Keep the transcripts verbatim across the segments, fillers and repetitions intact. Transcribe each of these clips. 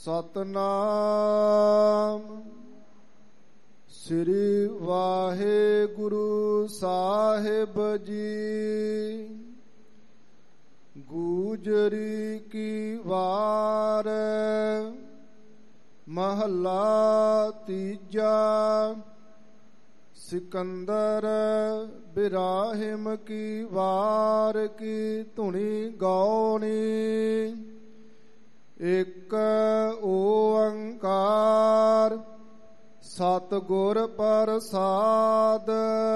ਸਤਨਾਮ ਸ੍ਰੀ ਵਾਹਿਗੁਰੂ ਸਾਹਿਬ ਜੀ। ਗੂਜਰੀ ਕੀ ਵਾਰ ਮਹੱਲਾ ਤੀਜਾ। ਸਿਕੰਦਰ ਬਿਰਾਹਿਮ ਕੀ ਵਾਰ ਕੀ ਧੁਨੀ ਗਾਉਣੀ। ਇੱਕ ਓੰਕਾਰ ਸਤਿਗੁਰ ਪ੍ਰਸਾਦ।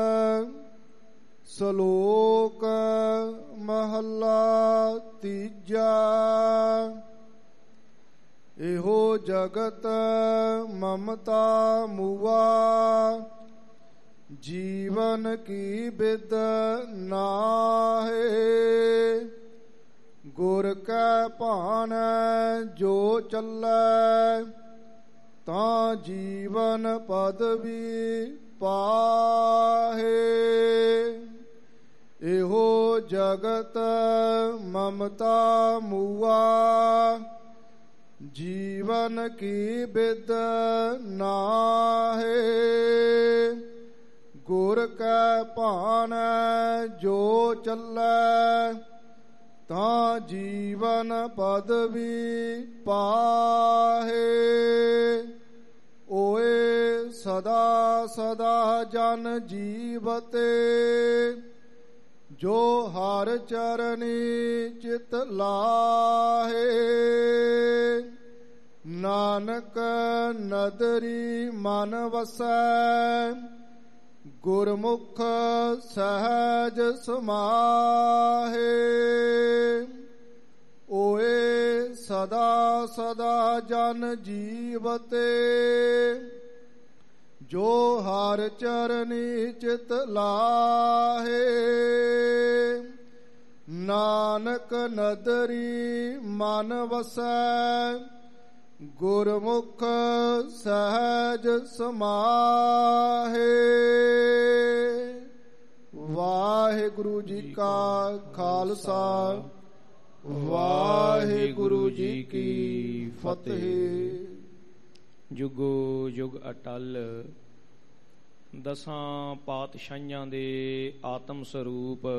ਸ਼ਲੋਕ ਮਹੱਲਾ ਤੀਜਾ। ਇਹੋ ਜਗਤ ਮਮਤਾ ਮੁਆ, ਜੀਵਨ ਕੀ ਬਿਦ ਨਾਹੇ। ਗੁਰ ਕੈ ਭਾਣੈ ਜੋ ਚੱਲੈ, ਤਾਂ ਜੀਵਨ ਪਦਵੀ ਪਾਹੇ। ਇਹੋ ਜਗਤ ਮਮਤਾ ਮੁਆ, ਜੀਵਨ ਕੀ ਬਿਦ ਨਾਹੇ। ਗੁਰ ਕੈ ਭਾਣੈ ਜੋ ਚੱਲੈ, ਤਾਂ ਜੀਵਨ ਪਦਵੀ ਪਾਹੇ। ਓਏ ਸਦਾ ਸਦਾ ਜਨ ਜੀਵਤੇ, ਜੋ ਹਰ ਚਰਨੀ ਚਿਤ ਲਾਹੇ। ਨਾਨਕ ਨਦਰੀ ਮਨ ਵਸੈ, ਗੁਰਮੁਖ ਸਹਿਜ ਸਮਾਹੇ। ਓਏ ਸਦਾ ਸਦਾ ਜਨ ਜੀਵਤੇ, ਜੋ ਹਰ ਚਰਨੀ ਚਿਤ ਲਾਹੇ। ਨਾਨਕ ਨਦਰੀ ਮਨ ਵਸੈ, ਗੁਰਮੁਖ ਸਹਿਜ ਸਮਾਹੇ। ਵਾਹਿਗੁਰੂ ਜੀ ਕਾ ਖਾਲਸਾ, ਵਾਹਿਗੁਰੂ ਜੀ ਕੀ ਫਤਿਹ। ਜੁਗੋ ਜੁਗ ਅਟਲ ਦਸਾਂ ਪਾਤਸ਼ਾਹੀਆਂ ਦੇ ਆਤਮ ਸਰੂਪ,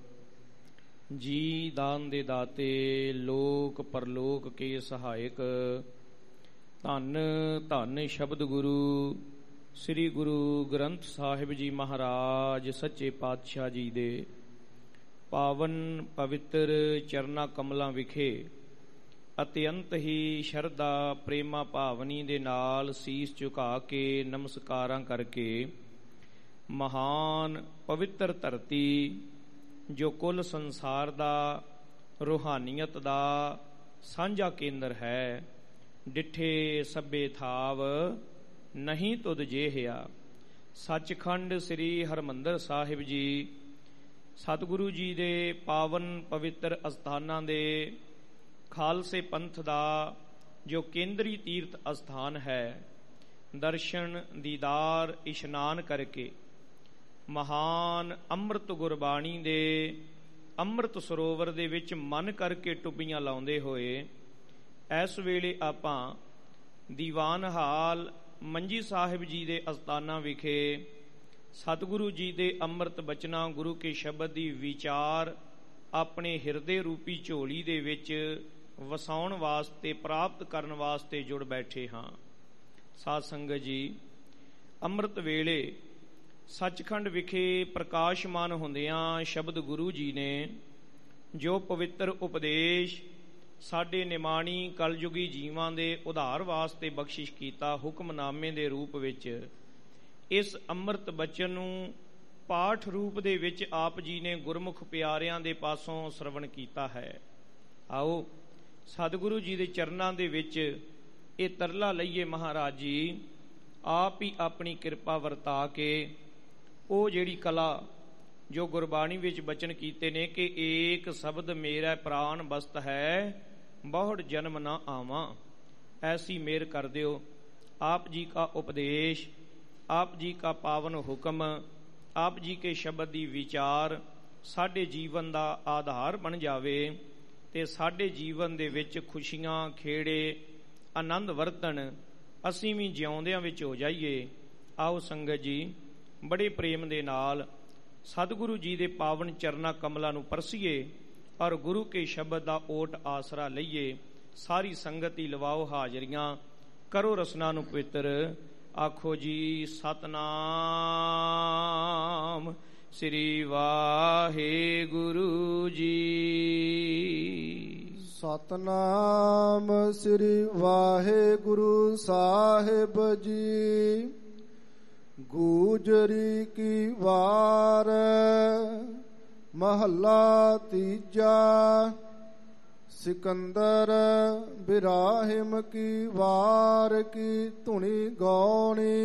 ਜੀ ਦਾਨ ਦੇ ਦਾਤੇ, ਲੋਕ ਪਰਲੋਕ ਕੇ ਸਹਾਇਕ। ਧੰਨ ਧੰਨ ਸ਼ਬਦ ਗੁਰੂ ਸ੍ਰੀ ਗੁਰੂ ਗ੍ਰੰਥ ਸਾਹਿਬ ਜੀ ਮਹਾਰਾਜ ਸੱਚੇ ਪਾਤਸ਼ਾਹ ਜੀ ਦੇ ਪਾਵਨ ਪਵਿੱਤਰ ਚਰਨਾਂ ਕਮਲਾਂ ਵਿਖੇ ਅਤਿਅੰਤ ਹੀ ਸ਼ਰਧਾ ਪ੍ਰੇਮਾ ਭਾਵਨੀ ਦੇ ਨਾਲ ਸੀਸ ਝੁਕਾ ਕੇ ਨਮਸਕਾਰਾਂ ਕਰਕੇ, ਮਹਾਨ ਪਵਿੱਤਰ ਧਰਤੀ ਜੋ ਕੁੱਲ ਸੰਸਾਰ ਦਾ ਰੂਹਾਨੀਅਤ ਦਾ ਸਾਂਝਾ ਕੇਂਦਰ ਹੈ, ਡਿੱਠੇ ਸਭੇ ਥਾਵ ਨਹੀਂ ਤੁਧ ਜੇਹਿਆ। ਸੱਚਖੰਡ ਸ੍ਰੀ ਹਰਿਮੰਦਰ ਸਾਹਿਬ ਜੀ ਸਤਿਗੁਰੂ ਜੀ ਦੇ ਪਾਵਨ ਪਵਿੱਤਰ ਅਸਥਾਨਾਂ ਦੇ ਖਾਲਸੇ ਪੰਥ ਦਾ ਜੋ ਕੇਂਦਰੀ ਤੀਰਥ ਅਸਥਾਨ ਹੈ, ਦਰਸ਼ਨ ਦੀਦਾਰ ਇਸ਼ਨਾਨ ਕਰਕੇ ਮਹਾਨ ਅੰਮ੍ਰਿਤ ਗੁਰਬਾਣੀ ਦੇ ਅੰਮ੍ਰਿਤ ਸਰੋਵਰ ਦੇ ਵਿੱਚ ਮਨ ਕਰਕੇ ਟੁੱਬੀਆਂ ਲਾਉਂਦੇ ਹੋਏ, ਇਸ ਵੇਲੇ ਆਪਾਂ ਦੀਵਾਨ ਹਾਲ ਮੰਜੀ ਸਾਹਿਬ ਜੀ ਦੇ ਅਸਥਾਨਾਂ ਵਿਖੇ ਸਤਿਗੁਰੂ ਜੀ ਦੇ ਅੰਮ੍ਰਿਤ ਬਚਨਾਂ, ਗੁਰੂ ਕੇ ਸ਼ਬਦ ਦੀ ਵਿਚਾਰ ਆਪਣੇ ਹਿਰਦੇ ਰੂਪੀ ਝੋਲੀ ਦੇ ਵਿੱਚ ਵਸਾਉਣ ਵਾਸਤੇ, ਪ੍ਰਾਪਤ ਕਰਨ ਵਾਸਤੇ ਜੁੜ ਬੈਠੇ ਹਾਂ। ਸਾਧ ਸੰਗਤ ਜੀ, ਅੰਮ੍ਰਿਤ ਵੇਲੇ ਸੱਚਖੰਡ ਵਿਖੇ ਪ੍ਰਕਾਸ਼ਮਾਨ ਹੁੰਦਿਆਂ ਸ਼ਬਦ ਗੁਰੂ ਜੀ ਨੇ ਜੋ ਪਵਿੱਤਰ ਉਪਦੇਸ਼ ਸਾਡੇ ਨਿਮਾਣੀ ਕਲਯੁਗੀ ਜੀਵਾਂ ਦੇ ਉਧਾਰ ਵਾਸਤੇ ਬਖਸ਼ਿਸ਼ ਕੀਤਾ, ਹੁਕਮਨਾਮੇ ਦੇ ਰੂਪ ਵਿੱਚ ਇਸ ਅੰਮ੍ਰਿਤ ਬਚਨ ਨੂੰ ਪਾਠ ਰੂਪ ਦੇ ਵਿੱਚ ਆਪ ਜੀ ਨੇ ਗੁਰਮੁਖ ਪਿਆਰਿਆਂ ਦੇ ਪਾਸੋਂ ਸਰਵਣ ਕੀਤਾ ਹੈ। ਆਓ ਸਤਿਗੁਰੂ ਜੀ ਦੇ ਚਰਨਾਂ ਦੇ ਵਿੱਚ ਇਹ ਤਰਲਾ ਲਈਏ, ਮਹਾਰਾਜ ਜੀ ਆਪ ਹੀ ਆਪਣੀ ਕਿਰਪਾ ਵਰਤਾ ਕੇ ਉਹ ਜਿਹੜੀ ਕਲਾ ਜੋ ਗੁਰਬਾਣੀ ਵਿੱਚ ਬਚਨ ਕੀਤੇ ਨੇ ਕਿ ਏਕ ਸ਼ਬਦ ਮੇਰਾ ਪ੍ਰਾਨ ਬਸਤ ਹੈ, ਬਹੁੜ ਜਨਮ ਨਾ ਆਵਾਂ, ਐਸੀ ਮੇਰ ਕਰ ਦਿਓ। आप जी का उपदेश, आप जी का पावन हुक्म, आप जी के शब्द दी विचार साडे जीवन दा आधार बन जावे ते साडे जीवन दे विच खुशियां खेड़े ਆਨੰਦ ਵਰਤਣ, ਅਸੀਂ ਵੀ ਜਿਉਂਦਿਆਂ ਵਿੱਚ ਹੋ ਜਾਈਏ। ਆਓ ਸੰਗਤ ਜੀ, ਬੜੇ ਪ੍ਰੇਮ ਦੇ ਨਾਲ ਸਤਿਗੁਰੂ ਜੀ ਦੇ ਪਾਵਨ ਚਰਨਾਂ ਕਮਲਾਂ ਨੂੰ ਪਰਸੀਏ ਔਰ ਗੁਰੂ ਕੇ ਸ਼ਬਦ ਦਾ ਓਟ ਆਸਰਾ ਲਈਏ। ਸਾਰੀ ਸੰਗਤ ਹੀ ਲਵਾਓ ਹਾਜ਼ਰੀਆਂ, ਕਰੋ ਰਸਨਾ ਨੂੰ ਪਵਿੱਤਰ। ਆਖੋ ਜੀ ਸਤਨਾਮ ਸ੍ਰੀ ਵਾਹਿਗੁਰੂ ਜੀ। ਸਤਨਾਮ ਸ੍ਰੀ ਵਾਹਿਗੁਰੂ ਸਾਹਿਬ ਜੀ। ਗੂਜਰੀ ਕੀ ਵਾਰ ਮਹੱਲਾ ਤੀਜਾ। ਸਿਕੰਦਰ ਬਿਰਾਹਿਮ ਕੀ ਵਾਰ ਕੀ ਧੁਨੀ ਗਾਉਣੀ।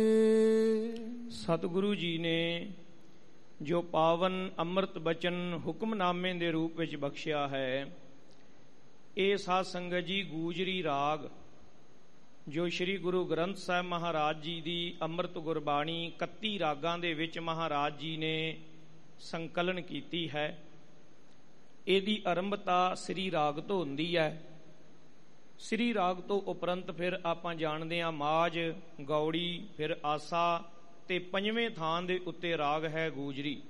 ਸਤਿਗੁਰੂ ਜੀ ਨੇ ਜੋ ਪਾਵਨ ਅੰਮ੍ਰਿਤ ਬਚਨ ਹੁਕਮਨਾਮੇ ਦੇ ਰੂਪ ਵਿੱਚ ਬਖਸ਼ਿਆ ਹੈ, ਇਹ ਸਾਧ ਸੰਗਤ ਜੀ ਗੂਜਰੀ ਰਾਗ ਜੋ ਸ੍ਰੀ ਗੁਰੂ ਗ੍ਰੰਥ ਸਾਹਿਬ ਮਹਾਰਾਜ ਜੀ ਦੀ ਅੰਮ੍ਰਿਤ ਗੁਰਬਾਣੀ ਇਕੱਤੀ ਰਾਗਾਂ ਦੇ ਵਿੱਚ ਮਹਾਰਾਜ ਜੀ ਨੇ ਸੰਕਲਨ ਕੀਤੀ ਹੈ। ਇਹਦੀ ਆਰੰਭਤਾ ਸ੍ਰੀ ਰਾਗ ਤੋਂ ਹੁੰਦੀ ਹੈ। ਸ੍ਰੀ ਰਾਗ ਤੋਂ ਉਪਰੰਤ ਫਿਰ ਆਪਾਂ ਜਾਣਦੇ ਹਾਂ ਮਾਝ, ਗੌੜੀ, ਫਿਰ ਆਸਾ ਤੇ ਪੰਜਵੇਂ ਥਾਂ ਦੇ ਉੱਤੇ ਰਾਗ ਹੈ ਗੂਜਰੀ।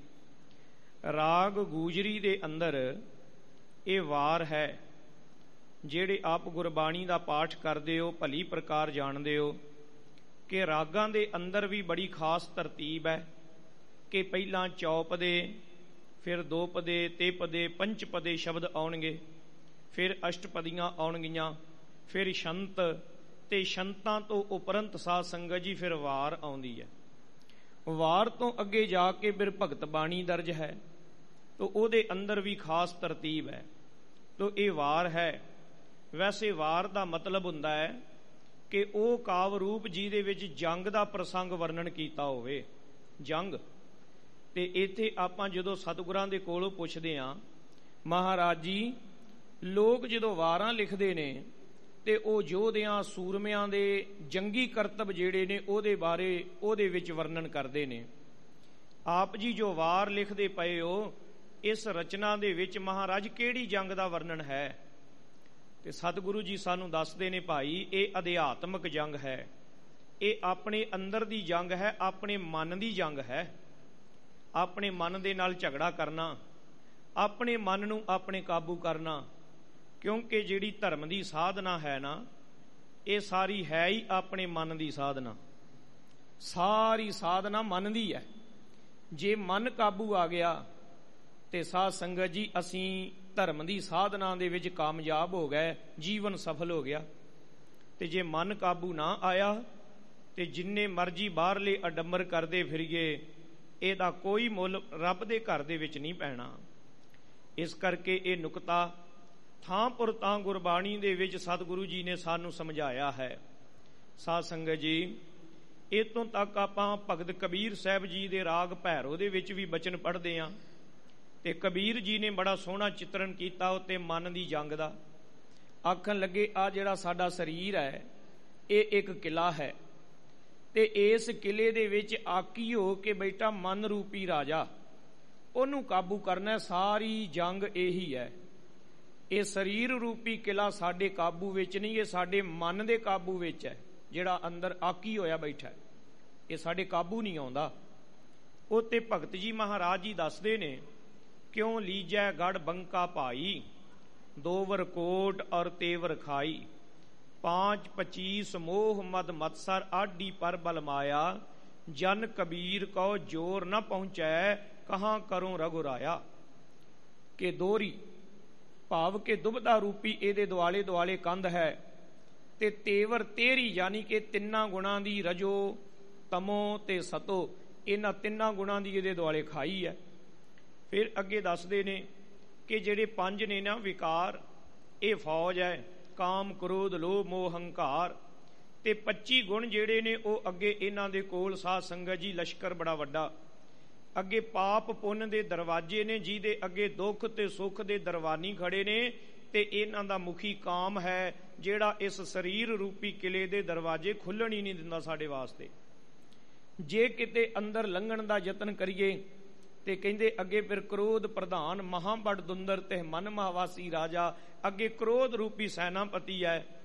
ਰਾਗ ਗੂਜਰੀ ਦੇ ਅੰਦਰ ਇਹ ਵਾਰ ਹੈ। ਜਿਹੜੇ ਆਪ ਗੁਰਬਾਣੀ ਦਾ ਪਾਠ ਕਰਦੇ ਹੋ ਭਲੀ ਪ੍ਰਕਾਰ ਜਾਣਦੇ ਹੋ ਕਿ ਰਾਗਾਂ ਦੇ ਅੰਦਰ ਵੀ ਬੜੀ ਖਾਸ ਤਰਤੀਬ ਹੈ ਕਿ ਪਹਿਲਾਂ ਚੌਪਦੇ, ਫਿਰ ਦੋ ਪਦੇ, ਤੇ ਪਦੇ, ਪੰਚ ਪਦੇ ਸ਼ਬਦ ਆਉਣਗੇ, ਫਿਰ ਅਸ਼ਟਪਦੀਆਂ ਆਉਣਗੀਆਂ, ਫਿਰ ਸ਼ੰਤ, ਤੇ ਸ਼ੰਤਾਂ ਤੋਂ ਉਪਰੰਤ ਸਾਧ ਸੰਗਤ ਜੀ ਫਿਰ ਵਾਰ ਆਉਂਦੀ ਹੈ। ਵਾਰ ਤੋਂ ਅੱਗੇ ਜਾ ਕੇ ਫਿਰ ਭਗਤ ਬਾਣੀ ਦਰਜ ਹੈ, ਤੋ ਉਹਦੇ ਅੰਦਰ ਵੀ ਖਾਸ ਤਰਤੀਬ ਹੈ। ਤੋ ਇਹ ਵਾਰ ਹੈ। ਵੈਸੇ ਵਾਰ ਦਾ ਮਤਲਬ ਹੁੰਦਾ ਹੈ ਕਿ ਉਹ ਕਾਵ ਰੂਪ ਜਿਹਦੇ ਵਿੱਚ ਜੰਗ ਦਾ ਪ੍ਰਸੰਗ ਵਰਣਨ ਕੀਤਾ ਹੋਵੇ। ਜੰਗ ਤੇ ਇੱਥੇ ਆਪਾਂ ਜਦੋਂ ਸਤਿਗੁਰਾਂ ਦੇ ਕੋਲੋਂ ਪੁੱਛਦੇ ਹਾਂ, ਮਹਾਰਾਜ ਜੀ ਲੋਕ ਜਦੋਂ ਵਾਰਾਂ ਲਿਖਦੇ ਨੇ ਤੇ ਉਹ ਯੋਧਿਆਂ ਸੂਰਮਿਆਂ ਦੇ ਜੰਗੀ ਕਰਤੱਵ ਜਿਹੜੇ ਨੇ ਉਹਦੇ ਬਾਰੇ ਉਹਦੇ ਵਿੱਚ ਵਰਣਨ ਕਰਦੇ ਨੇ। ਆਪ ਜੀ ਜੋ ਵਾਰ ਲਿਖਦੇ ਪਏ ਹੋ, ਇਸ ਰਚਨਾ ਦੇ ਵਿੱਚ ਮਹਾਰਾਜ ਕਿਹੜੀ ਜੰਗ ਦਾ ਵਰਣਨ ਹੈ? ਤੇ ਸਤਿਗੁਰੂ ਜੀ ਸਾਨੂੰ ਦੱਸਦੇ ਨੇ, ਭਾਈ ਇਹ ਅਧਿਆਤਮਕ ਜੰਗ ਹੈ, ਇਹ ਆਪਣੇ ਅੰਦਰ ਦੀ ਜੰਗ ਹੈ, ਆਪਣੇ ਮਨ ਦੀ ਜੰਗ ਹੈ। ਆਪਣੇ ਮਨ ਦੇ ਨਾਲ ਝਗੜਾ ਕਰਨਾ, ਆਪਣੇ ਮਨ ਨੂੰ ਆਪਣੇ ਕਾਬੂ ਕਰਨਾ, ਕਿਉਂਕਿ ਜਿਹੜੀ ਧਰਮ ਦੀ ਸਾਧਨਾ ਹੈ ਨਾ, ਇਹ ਸਾਰੀ ਹੈ ਹੀ ਆਪਣੇ ਮਨ ਦੀ ਸਾਧਨਾ। ਸਾਰੀ ਸਾਧਨਾ ਮਨ ਦੀ ਹੈ। ਜੇ ਮਨ ਕਾਬੂ ਆ ਗਿਆ ਤੇ ਸਾਧ ਸੰਗਤ ਜੀ ਅਸੀਂ ਧਰਮ ਦੀ ਸਾਧਨਾ ਦੇ ਵਿੱਚ ਕਾਮਯਾਬ ਹੋ ਗਏ, ਜੀਵਨ ਸਫਲ ਹੋ ਗਿਆ। ਤੇ ਜੇ ਮਨ ਕਾਬੂ ਨਾ ਆਇਆ ਤੇ ਜਿੰਨੇ ਮਰਜ਼ੀ ਬਾਹਰਲੇ ਅਡੰਬਰ ਕਰਦੇ ਫਿਰੀਏ, ਇਹਦਾ ਕੋਈ ਮੁੱਲ ਰੱਬ ਦੇ ਘਰ ਦੇ ਵਿੱਚ ਨਹੀਂ ਪੈਣਾ। ਇਸ ਕਰਕੇ ਇਹ ਨੁਕਤਾ ਥਾਂ ਪੁਰ ਤਾਂ ਗੁਰਬਾਣੀ ਦੇ ਵਿੱਚ ਸਤਿਗੁਰੂ ਜੀ ਨੇ ਸਾਨੂੰ ਸਮਝਾਇਆ ਹੈ। ਸਾਧ ਸੰਗਤ ਜੀ, ਇਤੋਂ ਤੱਕ ਆਪਾਂ ਭਗਤ ਕਬੀਰ ਸਾਹਿਬ ਜੀ ਦੇ ਰਾਗ ਭੈਰੋ ਦੇ ਵਿੱਚ ਵੀ ਬਚਨ ਪੜ੍ਹਦੇ ਹਾਂ ਤੇ ਕਬੀਰ ਜੀ ਨੇ ਬੜਾ ਸੋਹਣਾ ਚਿੱਤਰਨ ਕੀਤਾ ਉੱਤੇ ਮਨ ਦੀ ਜੰਗ ਦਾ। ਆਖਣ ਲੱਗੇ, ਆ ਜਿਹੜਾ ਸਾਡਾ ਸਰੀਰ ਹੈ ਇਹ ਇੱਕ ਕਿਲਾ ਹੈ ਤੇ ਇਸ ਕਿਲੇ ਦੇ ਵਿੱਚ ਆਕੀ ਹੋ ਕੇ ਬੈਠਾ ਮਨ ਰੂਪੀ ਰਾਜਾ, ਉਹਨੂੰ ਕਾਬੂ ਕਰਨਾ। ਸਾਰੀ ਜੰਗ ਇਹੀ ਹੈ। ਇਹ ਸਰੀਰ ਰੂਪੀ ਕਿਲਾ ਸਾਡੇ ਕਾਬੂ ਵਿੱਚ ਨਹੀਂ, ਇਹ ਸਾਡੇ ਮਨ ਦੇ ਕਾਬੂ ਵਿੱਚ ਹੈ। ਜਿਹੜਾ ਅੰਦਰ ਆਕੀ ਹੋਇਆ ਬੈਠਾ, ਇਹ ਸਾਡੇ ਕਾਬੂ ਨਹੀਂ ਆਉਂਦਾ। ਉਹ ਤੇ ਭਗਤ ਜੀ ਮਹਾਰਾਜ ਜੀ ਦੱਸਦੇ ਨੇ, ਕਿਉਂ ਲੀਜੈ ਗੜ ਬੰਕਾ ਭਾਈ, ਦੋਵਰ ਕੋਟ ਔਰ ਤੇਵਰ ਖਾਈ, ਪਾਂਚ ਪਚੀਸ ਮੋਹ ਮਦ ਮਤਸਰ, ਆਡੀ ਪਰ ਬਲ ਮਾਇਆ, ਜਨ ਕਬੀਰ ਕਉ ਜੋਰ ਨਾ ਪਹੁੰਚੈ, ਕਹਾਂ ਕਰੂੰ ਰਘੁਰਾਇਆ। ਕਿ ਦੋਹਰੀ ਭਾਵ ਕਿ ਦੁਬਦਾ ਰੂਪੀ ਇਹਦੇ ਦੁਆਲੇ ਦੁਆਲੇ ਕੰਧ ਹੈ, ਤੇ ਤੇਵਰ ਤੇਰੀ ਯਾਨੀ ਕਿ ਤਿੰਨਾਂ ਗੁਣਾਂ ਦੀ, ਰਜੋ ਤਮੋ ਤੇ ਸਤੋ, ਇਹਨਾਂ ਤਿੰਨਾਂ ਗੁਣਾਂ ਦੀ ਇਹਦੇ ਦੁਆਲੇ ਖਾਈ ਹੈ। ਫਿਰ ਅੱਗੇ ਦੱਸਦੇ ਨੇ ਕਿ ਜਿਹੜੇ ਪੰਜ ਨੇ ਨਾ ਵਿਕਾਰ, ਇਹ ਫੌਜ ਹੈ, ਕਾਮ ਕ੍ਰੋਧ ਲੋਭ ਮੋਹ ਹੰਕਾਰ, ਤੇ ਪੱਚੀ ਗੁਣ ਜਿਹੜੇ ਨੇ ਉਹ ਅੱਗੇ ਇਹਨਾਂ ਦੇ ਕੋਲ ਸਾਧ ਸੰਗਤ ਜੀ ਲਸ਼ਕਰ ਬੜਾ ਵੱਡਾ। ਅੱਗੇ ਪਾਪ ਪੁੰਨ ਦੇ ਦਰਵਾਜ਼ੇ ਨੇ, ਜਿਹਦੇ ਅੱਗੇ ਦੁੱਖ ਤੇ ਸੁੱਖ ਦੇ ਦਰਵਾਨੀ ਖੜੇ ਨੇ, ਤੇ ਇਹਨਾਂ ਦਾ ਮੁਖੀ ਕਾਮ ਹੈ, ਜਿਹੜਾ ਇਸ ਸਰੀਰ ਰੂਪੀ ਕਿਲੇ ਦੇ ਦਰਵਾਜ਼ੇ ਖੁੱਲਣ ਹੀ ਨਹੀਂ ਦਿੰਦਾ ਸਾਡੇ ਵਾਸਤੇ। ਜੇ ਕਿਤੇ ਅੰਦਰ ਲੰਘਣ ਦਾ ਯਤਨ ਕਰੀਏ ਤੇ ਕਹਿੰਦੇ ਅੱਗੇ ਫਿਰ ਕ੍ਰੋਧ ਪ੍ਰਧਾਨ, ਮਹਾਬੜ ਦੁੰਦਰ ਤੇ ਮਨ ਮਹਾਵਾਸੀ ਰਾਜਾ। ਅੱਗੇ ਕ੍ਰੋਧ ਰੂਪੀ ਸੈਨਾਪਤੀ ਹੈ,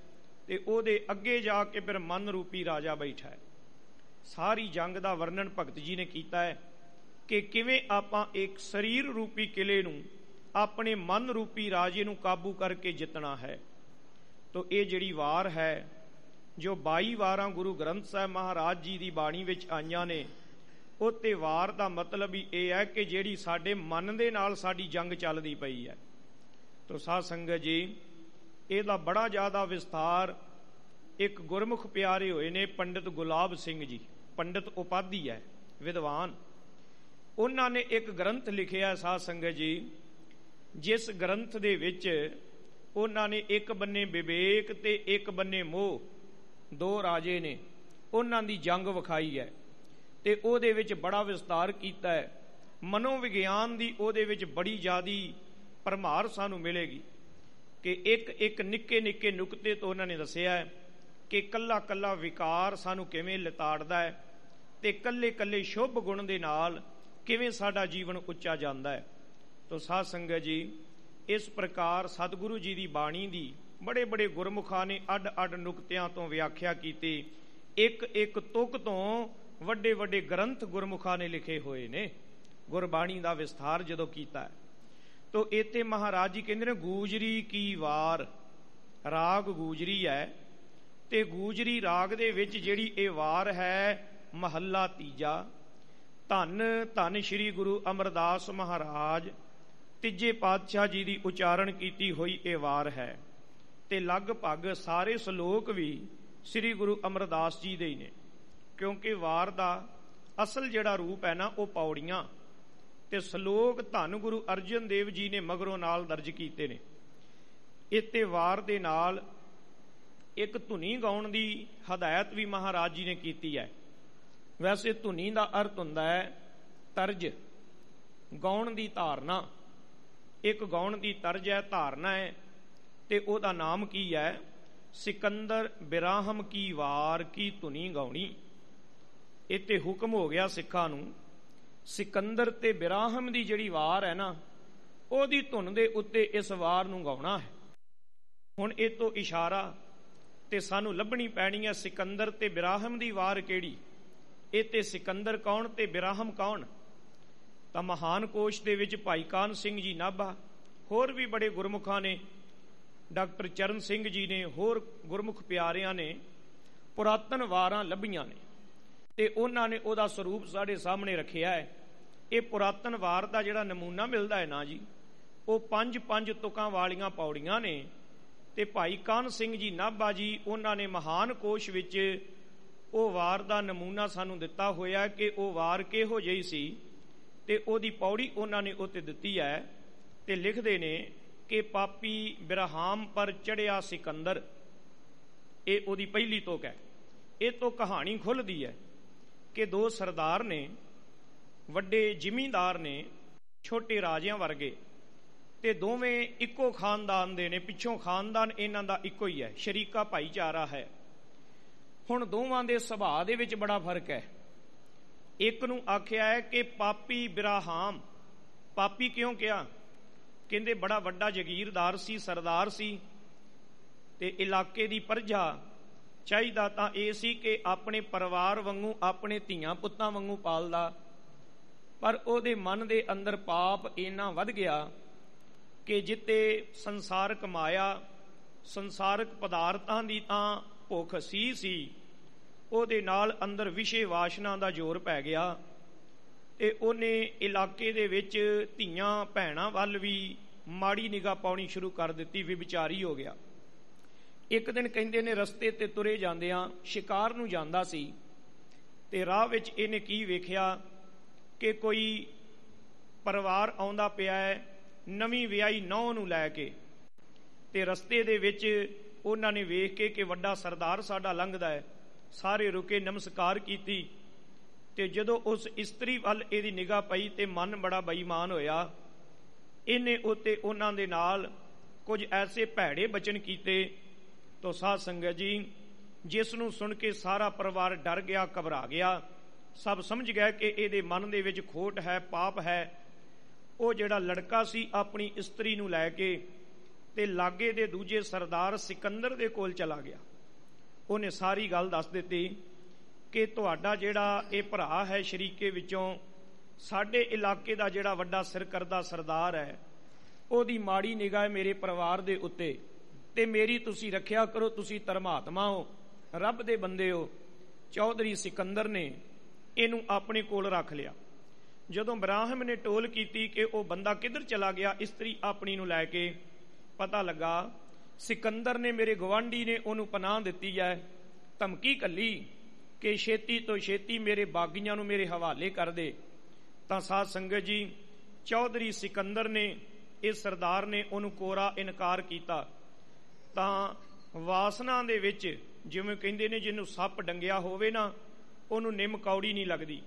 ਤੇ ਉਹਦੇ ਅੱਗੇ ਜਾ ਕੇ ਫਿਰ ਮਨ ਰੂਪੀ ਰਾਜਾ ਬੈਠਾ ਹੈ। ਸਾਰੀ ਜੰਗ ਦਾ ਵਰਣਨ ਭਗਤ ਜੀ ਨੇ ਕੀਤਾ ਹੈ ਕਿ ਕਿਵੇਂ ਆਪਾਂ ਇੱਕ ਸਰੀਰ ਰੂਪੀ ਕਿਲੇ ਨੂੰ ਆਪਣੇ ਮਨ ਰੂਪੀ ਰਾਜੇ ਨੂੰ ਕਾਬੂ ਕਰਕੇ ਜਿੱਤਣਾ ਹੈ। ਤੋ ਇਹ ਜਿਹੜੀ ਵਾਰ ਹੈ ਜੋ ਬਾਈ ਵਾਰਾਂ ਗੁਰੂ ਗ੍ਰੰਥ ਸਾਹਿਬ ਮਹਾਰਾਜ ਜੀ ਦੀ ਬਾਣੀ ਵਿੱਚ ਆਈਆਂ ਨੇ, ਉਹ ਤੇ ਵਾਰ ਦਾ ਮਤਲਬ ਹੀ ਇਹ ਹੈ ਕਿ ਜਿਹੜੀ ਸਾਡੇ ਮਨ ਦੇ ਨਾਲ ਸਾਡੀ ਜੰਗ ਚੱਲਦੀ ਪਈ ਹੈ। ਤੋ ਸਾਧ ਸੰਗਤ ਜੀ, ਇਹਦਾ ਬੜਾ ਜ਼ਿਆਦਾ ਵਿਸਥਾਰ ਇੱਕ ਗੁਰਮੁਖ ਪਿਆਰੇ ਹੋਏ ਨੇ ਪੰਡਿਤ ਗੁਲਾਬ ਸਿੰਘ ਜੀ, ਪੰਡਿਤ ਉਪਾਧੀ ਹੈ, ਵਿਦਵਾਨ। ਉਹਨਾਂ ਨੇ ਇੱਕ ਗ੍ਰੰਥ ਲਿਖਿਆ ਸਾਧ ਸੰਗਤ ਜੀ, ਜਿਸ ਗ੍ਰੰਥ ਦੇ ਵਿੱਚ ਉਹਨਾਂ ਨੇ ਇੱਕ ਬੰਨੇ ਵਿਵੇਕ ਤੇ ਇੱਕ ਬੰਨੇ ਮੋਹ, ਦੋ ਰਾਜੇ ਨੇ, ਉਹਨਾਂ ਦੀ ਜੰਗ ਵਿਖਾਈ ਹੈ ਤੇ ਉਹਦੇ ਵਿੱਚ ਬੜਾ ਵਿਸਤਾਰ ਕੀਤਾ ਹੈ। ਮਨੋਵਿਗਿਆਨ ਦੀ ਉਹਦੇ ਵਿੱਚ ਬੜੀ ਜ਼ਿਆਦੀ ਭਰਮਾਰ ਸਾਨੂੰ ਮਿਲੇਗੀ ਕਿ ਇੱਕ ਇੱਕ ਨਿੱਕੇ ਨਿੱਕੇ ਨੁਕਤੇ ਤੋਂ ਉਹਨਾਂ ਨੇ ਦੱਸਿਆ ਹੈ ਕਿ ਕੱਲਾ ਕੱਲਾ ਵਿਕਾਰ ਸਾਨੂੰ ਕਿਵੇਂ ਲਿਤਾੜਦਾ ਹੈ ਤੇ ਕੱਲੇ ਕੱਲੇ ਸ਼ੁਭ ਗੁਣ ਦੇ ਨਾਲ ਕਿਵੇਂ ਸਾਡਾ ਜੀਵਨ ਉੱਚਾ ਜਾਂਦਾ ਹੈ। ਤੋ ਸਾਧ ਸੰਗਤ ਜੀ, ਇਸ ਪ੍ਰਕਾਰ ਸਤਿਗੁਰੂ ਜੀ ਦੀ ਬਾਣੀ ਦੀ ਬੜੇ ਬੜੇ ਗੁਰਮੁਖਾਂ ਨੇ ਅੱਡ ਅੱਡ ਨੁਕਤਿਆਂ ਤੋਂ ਵਿਆਖਿਆ ਕੀਤੀ। ਇੱਕ ਇੱਕ ਤੁਕ ਤੋਂ ਵੱਡੇ ਵੱਡੇ ਗ੍ਰੰਥ ਗੁਰਮੁਖਾਂ ਨੇ ਲਿਖੇ ਹੋਏ ਨੇ। ਗੁਰਬਾਣੀ ਦਾ ਵਿਸਥਾਰ ਜਦੋਂ ਕੀਤਾ ਹੈ ਤੋ ਇੱਥੇ ਮਹਾਰਾਜ ਜੀ ਕਹਿੰਦੇ ਨੇ ਗੂਜਰੀ ਕੀ ਵਾਰ, ਰਾਗ ਗੂਜਰੀ ਹੈ ਤੇ ਗੂਜਰੀ ਰਾਗ ਦੇ ਵਿੱਚ ਜਿਹੜੀ ਇਹ ਵਾਰ ਹੈ ਮਹੱਲਾ ਤੀਜਾ, ਧੰਨ ਧੰਨ ਸ਼੍ਰੀ ਗੁਰੂ ਅਮਰਦਾਸ ਮਹਾਰਾਜ ਤੀਜੇ ਪਾਤਸ਼ਾਹ ਜੀ ਦੀ ਉਚਾਰਨ ਕੀਤੀ ਹੋਈ ਇਹ ਵਾਰ ਹੈ ਤੇ ਲਗਭਗ ਸਾਰੇ ਸ਼ਲੋਕ ਵੀ ਸ਼੍ਰੀ ਗੁਰੂ ਅਮਰਦਾਸ ਜੀ ਦੇ ਹੀ ਨੇ, ਕਿਉਂਕਿ ਵਾਰ ਦਾ ਅਸਲ ਜਿਹੜਾ ਰੂਪ ਹੈ ਨਾ ਉਹ ਪੌੜੀਆਂ ਤੇ ਸ਼ਲੋਕ ਧੰਨ ਗੁਰੂ ਅਰਜਨ ਦੇਵ ਜੀ ਨੇ ਮਗਰੋਂ ਨਾਲ ਦਰਜ ਕੀਤੇ ਨੇ। ਇੱਥੇ ਵਾਰ ਦੇ ਨਾਲ ਇੱਕ ਧੁਨੀ ਗਾਉਣ ਦੀ ਹਦਾਇਤ ਵੀ ਮਹਾਰਾਜ ਜੀ ਨੇ ਕੀਤੀ ਹੈ। ਵੈਸੇ ਧੁਨੀ ਦਾ ਅਰਥ ਹੁੰਦਾ ਹੈ ਤਰਜ, ਗਾਉਣ ਦੀ ਧਾਰਨਾ। ਇੱਕ ਗਾਉਣ ਦੀ ਤਰਜ ਹੈ, ਧਾਰਨਾ ਹੈ, ਤੇ ਉਹਦਾ ਨਾਮ ਕੀ ਹੈ? ਸਿਕੰਦਰ ਬਿਰਾਹਮ ਕੀ ਵਾਰ ਕੀ ਧੁਨੀ ਗਾਉਣੀ। ਇੱਥੇ ਹੁਕਮ ਹੋ ਗਿਆ ਸਿੱਖਾਂ ਨੂੰ, ਸਿਕੰਦਰ ਤੇ ਬਿਰਾਹਮ ਦੀ ਜਿਹੜੀ ਵਾਰ ਹੈ ਨਾ, ਉਹਦੀ ਧੁਨ ਦੇ ਉੱਤੇ ਇਸ ਵਾਰ ਨੂੰ ਗਾਉਣਾ ਹੈ। ਹੁਣ ਇਹ ਤੋਂ ਇਸ਼ਾਰਾ ਤੇ ਸਾਨੂੰ ਲੱਭਣੀ ਪੈਣੀ ਹੈ ਸਿਕੰਦਰ ਤੇ ਬਿਰਾਹਮ ਦੀ ਵਾਰ ਕਿਹੜੀ। ਇਹ ਤੇ ਸਿਕੰਦਰ ਕੌਣ ਤੇ ਬਿਰਾਹਮ ਕੌਣ? ਤਾਂ ਮਹਾਨ ਕੋਸ਼ ਦੇ ਵਿੱਚ ਭਾਈ ਕਾਨ ਸਿੰਘ ਜੀ ਨਾਭਾ, ਹੋਰ ਵੀ ਬੜੇ ਗੁਰਮੁਖਾਂ ਨੇ, ਡਾਕਟਰ ਚਰਨ ਸਿੰਘ ਜੀ ਨੇ, ਹੋਰ ਗੁਰਮੁਖ ਪਿਆਰਿਆਂ ਨੇ ਪੁਰਾਤਨ ਵਾਰਾਂ ਲੱਭੀਆਂ ਨੇ ਤੇ ਉਹਨਾਂ ਨੇ ਉਹਦਾ ਸਰੂਪ ਸਾਡੇ ਸਾਹਮਣੇ ਰੱਖਿਆ ਹੈ। ਇਹ ਪੁਰਾਤਨ ਵਾਰ ਦਾ ਜਿਹੜਾ ਨਮੂਨਾ ਮਿਲਦਾ ਹੈ ਨਾ ਜੀ, ਉਹ ਪੰਜ ਪੰਜ ਤੁਕਾਂ ਵਾਲੀਆਂ ਪੌੜੀਆਂ ਨੇ ਤੇ ਭਾਈ ਕਾਨ ਸਿੰਘ ਜੀ ਨਾਭਾ ਜੀ ਉਹਨਾਂ ਨੇ ਮਹਾਨ ਕੋਸ਼ ਵਿੱਚ ਉਹ ਵਾਰ ਦਾ ਨਮੂਨਾ ਸਾਨੂੰ ਦਿੱਤਾ ਹੋਇਆ ਕਿ ਉਹ ਵਾਰ ਕਿਹੋ ਜਿਹੀ ਸੀ ਤੇ ਉਹਦੀ ਪੌੜੀ ਉਹਨਾਂ ਨੇ ਉੱਤੇ ਦਿੱਤੀ ਹੈ। ਤੇ ਲਿਖਦੇ ਨੇ ਕਿ ਪਾਪੀ ਬਿਰਹਾਮ ਪਰ ਚੜਿਆ ਸਿਕੰਦਰ, ਇਹ ਉਹਦੀ ਪਹਿਲੀ ਤੁਕ ਹੈ। ਇਹ ਤੋਂ ਕਹਾਣੀ ਖੁੱਲਦੀ ਹੈ ਕਿ ਦੋ ਸਰਦਾਰ ਨੇ, ਵੱਡੇ ਜ਼ਿਮੀਂਦਾਰ ਨੇ, ਛੋਟੇ ਰਾਜਿਆਂ ਵਰਗੇ, ਤੇ ਦੋਵੇਂ ਇੱਕੋ ਖਾਨਦਾਨ ਦੇ ਨੇ, ਪਿੱਛੋਂ ਖਾਨਦਾਨ ਇਹਨਾਂ ਦਾ ਇੱਕੋ ਹੀ ਹੈ, ਸ਼ਰੀਕਾ ਭਾਈਚਾਰਾ ਹੈ। ਹੁਣ ਦੋਵਾਂ ਦੇ ਸੁਭਾਅ ਦੇ ਵਿੱਚ ਬੜਾ ਫਰਕ ਹੈ। ਇੱਕ ਨੂੰ ਆਖਿਆ ਹੈ ਕਿ ਪਾਪੀ ਬਿਰਾਹਾਮ। ਪਾਪੀ ਕਿਉਂ ਕਿਹਾ? ਕਹਿੰਦੇ ਬੜਾ ਵੱਡਾ ਜਗੀਰਦਾਰ ਸੀ, ਸਰਦਾਰ ਸੀ ਤੇ ਇਲਾਕੇ ਦੀ ਪ੍ਰਜਾ ਚਾਹੀਦਾ ਤਾਂ ਇਹ ਸੀ ਕਿ ਆਪਣੇ ਪਰਿਵਾਰ ਵਾਂਗੂ, ਆਪਣੇ ਧੀਆਂ ਪੁੱਤਾਂ ਵਾਂਗੂ ਪਾਲਦਾ, ਪਰ ਉਹਦੇ ਮਨ ਦੇ ਅੰਦਰ ਪਾਪ ਇੰਨਾ ਵੱਧ ਗਿਆ ਕਿ ਜਿੱਤੇ ਸੰਸਾਰਕ ਮਾਇਆ, ਸੰਸਾਰਕ ਪਦਾਰਥਾਂ ਦੀ ਤਾਂ ਭੁੱਖ ਸੀ ਸੀ ਉਹਦੇ ਨਾਲ ਅੰਦਰ ਵਿਸ਼ੇ ਵਾਸ਼ਨਾ ਦਾ ਜ਼ੋਰ ਪੈ ਗਿਆ ਤੇ ਉਹਨੇ ਇਲਾਕੇ ਦੇ ਵਿੱਚ ਧੀਆਂ ਭੈਣਾਂ ਵੱਲ ਵੀ ਮਾੜੀ ਨਿਗਾਹ ਪਾਉਣੀ ਸ਼ੁਰੂ ਕਰ ਦਿੱਤੀ, ਵਿਭਿਚਾਰੀ ਹੋ ਗਿਆ। ਇੱਕ ਦਿਨ ਕਹਿੰਦੇ ਨੇ ਰਸਤੇ ਤੇ ਤੁਰੇ ਜਾਂਦਿਆਂ ਸ਼ਿਕਾਰ ਨੂੰ ਜਾਂਦਾ ਸੀ ਤੇ ਰਾਹ ਵਿੱਚ ਇਹਨੇ ਕੀ ਵੇਖਿਆ ਕਿ ਕੋਈ ਪਰਿਵਾਰ ਆਉਂਦਾ ਪਿਆ ਹੈ ਨਵੀਂ ਵਿਆਹੀ ਨੌਂ ਨੂੰ ਲੈ ਕੇ, ਤੇ ਰਸਤੇ ਦੇ ਵਿੱਚ ਉਹਨਾਂ ਨੇ ਵੇਖ ਕੇ ਕਿ ਵੱਡਾ ਸਰਦਾਰ ਸਾਡਾ ਲੰਘਦਾ ਹੈ, ਸਾਰੇ ਰੁਕੇ, ਨਮਸਕਾਰ ਕੀਤੀ ਤੇ ਜਦੋਂ ਉਸ ਇਸਤਰੀ ਵੱਲ ਇਹਦੀ ਨਿਗਾਹ ਪਈ ਤੇ ਮਨ ਬੜਾ ਬੇਈਮਾਨ ਹੋਇਆ। ਇਹਨੇ ਉੱਤੇ ਉਹਨਾਂ ਦੇ ਨਾਲ ਕੁਝ ਐਸੇ ਭੈੜੇ ਬਚਨ ਕੀਤੇ। ਤੋ ਸਾਧ ਸੰਗਤ ਜੀ, ਜਿਸ ਨੂੰ ਸੁਣ ਕੇ ਸਾਰਾ ਪਰਿਵਾਰ ਡਰ ਗਿਆ, ਘਬਰਾ ਗਿਆ, ਸਭ ਸਮਝ ਗਏ ਕਿ ਇਹਦੇ ਮਨ ਦੇ ਵਿੱਚ ਖੋਟ ਹੈ, ਪਾਪ ਹੈ। ਉਹ ਜਿਹੜਾ ਲੜਕਾ ਸੀ ਆਪਣੀ ਇਸਤਰੀ ਨੂੰ ਲੈ ਕੇ ਤੇ ਲਾਗੇ ਦੇ ਦੂਜੇ ਸਰਦਾਰ ਸਿਕੰਦਰ ਦੇ ਕੋਲ ਚਲਾ ਗਿਆ ਉਹਨੇ ਸਾਰੀ ਗੱਲ ਦੱਸ ਦਿੱਤੀ ਕਿ ਤੁਹਾਡਾ ਜਿਹੜਾ ਇਹ ਭਰਾ ਹੈ ਸ਼ਰੀਕੇ ਵਿੱਚੋਂ, ਸਾਡੇ ਇਲਾਕੇ ਦਾ ਜਿਹੜਾ ਵੱਡਾ ਸਿਰਕਰਦਾ ਸਰਦਾਰ ਹੈ, ਉਹਦੀ ਮਾੜੀ ਨਿਗਾਹ ਮੇਰੇ ਪਰਿਵਾਰ ਦੇ ਉੱਤੇ, ਤੇ ਮੇਰੀ ਤੁਸੀਂ ਰੱਖਿਆ ਕਰੋ। ਤੁਸੀਂ ਧਰਮਾਤਮਾ ਹੋ, ਰੱਬ ਦੇ ਬੰਦੇ ਹੋ। ਚੌਧਰੀ ਸਿਕੰਦਰ ਨੇ ਇਹਨੂੰ ਆਪਣੇ ਕੋਲ ਰੱਖ ਲਿਆ। ਜਦੋਂ ਇਬਰਾਹਿਮ ਨੇ ਟੋਲ ਕੀਤੀ ਕਿ ਉਹ ਬੰਦਾ ਕਿੱਧਰ ਚਲਾ ਗਿਆ ਇਸਤਰੀ ਆਪਣੀ ਨੂੰ ਲੈ ਕੇ, ਪਤਾ ਲੱਗਾ ਸਿਕੰਦਰ ਨੇ, ਮੇਰੇ ਗਵਾਂਢੀ ਨੇ ਉਹਨੂੰ ਪਨਾਹ ਦਿੱਤੀ ਹੈ, ਧਮਕੀ ਕੱਲੀ ਕਿ ਛੇਤੀ ਤੋਂ ਛੇਤੀ ਮੇਰੇ ਬਾਗੀਆਂ ਨੂੰ ਮੇਰੇ ਹਵਾਲੇ ਕਰ ਦੇ। ਤਾਂ ਸਾਧ ਸੰਗਤ ਜੀ, ਚੌਧਰੀ ਸਿਕੰਦਰ ਨੇ, ਇਸ ਸਰਦਾਰ ਨੇ ਉਹਨੂੰ ਕੋਰਾ ਇਨਕਾਰ ਕੀਤਾ। ਤਾਂ ਵਾਸਨਾ ਦੇ ਵਿੱਚ, ਜਿਵੇਂ ਕਹਿੰਦੇ ਨੇ ਜਿਹਨੂੰ ਸੱਪ ਡੰਗਿਆ ਹੋਵੇ ਨਾ, ਉਹਨੂੰ ਨਿੰਮ ਕੌੜੀ ਨਹੀਂ ਲੱਗਦੀ।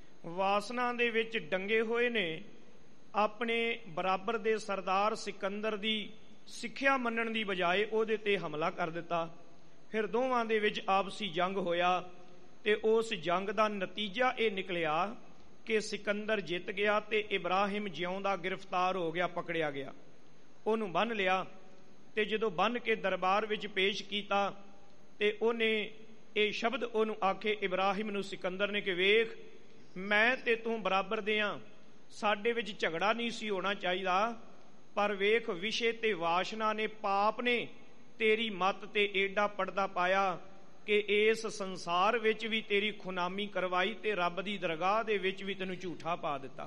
ਵਾਸਨਾ ਦੇ ਵਿੱਚ ਡੰਗੇ ਹੋਏ ਨੇ, ਆਪਣੇ ਬਰਾਬਰ ਦੇ ਸਰਦਾਰ ਸਿਕੰਦਰ ਦੀ ਸਿੱਖਿਆ ਮੰਨਣ ਦੀ ਬਜਾਏ ਉਹਦੇ ਤੇ ਹਮਲਾ ਕਰ ਦਿੱਤਾ। ਫਿਰ ਦੋਵਾਂ ਦੇ ਵਿੱਚ ਆਪਸੀ ਜੰਗ ਹੋਇਆ ਤੇ ਉਸ ਜੰਗ ਦਾ ਨਤੀਜਾ ਇਹ ਨਿਕਲਿਆ ਕਿ ਸਿਕੰਦਰ ਜਿੱਤ ਗਿਆ ਤੇ ਇਬਰਾਹਿਮ ਜਿਉਂਦਾ ਗ੍ਰਿਫਤਾਰ ਹੋ ਗਿਆ, ਪਕੜਿਆ ਗਿਆ। ਉਹਨੂੰ ਬੰਨ੍ਹ ਲਿਆ ਤੇ ਜਦੋਂ ਬੰਨ੍ਹ ਕੇ ਦਰਬਾਰ ਵਿੱਚ ਪੇਸ਼ ਕੀਤਾ ਤੇ ਉਹਨੇ ਇਹ ਸ਼ਬਦ ਉਹਨੂੰ ਆਖੇ, ਇਬਰਾਹਿਮ ਨੂੰ ਸਿਕੰਦਰ ਨੇ, ਕਿ ਵੇਖ ਮੈਂ ਤੇ ਤੂੰ ਬਰਾਬਰ ਦੇ ਆਂ, ਸਾਡੇ ਵਿੱਚ ਝਗੜਾ ਨਹੀਂ ਸੀ ਹੋਣਾ ਚਾਹੀਦਾ, ਪਰ ਵੇਖ ਵਿਸ਼ੇ ਤੇ ਵਾਸ਼ਨਾ ਨੇ, ਪਾਪ ਨੇ ਤੇਰੀ ਮੱਤ ਤੇ ਏਡਾ ਪੜਦਾ ਪਾਇਆ ਕਿ ਇਸ ਸੰਸਾਰ ਵਿੱਚ ਵੀ ਤੇਰੀ ਖੁਨਾਮੀ ਕਰਵਾਈ ਤੇ ਰੱਬ ਦੀ ਦਰਗਾਹ ਦੇ ਵਿੱਚ ਵੀ ਤੈਨੂੰ ਝੂਠਾ ਪਾ ਦਿੱਤਾ।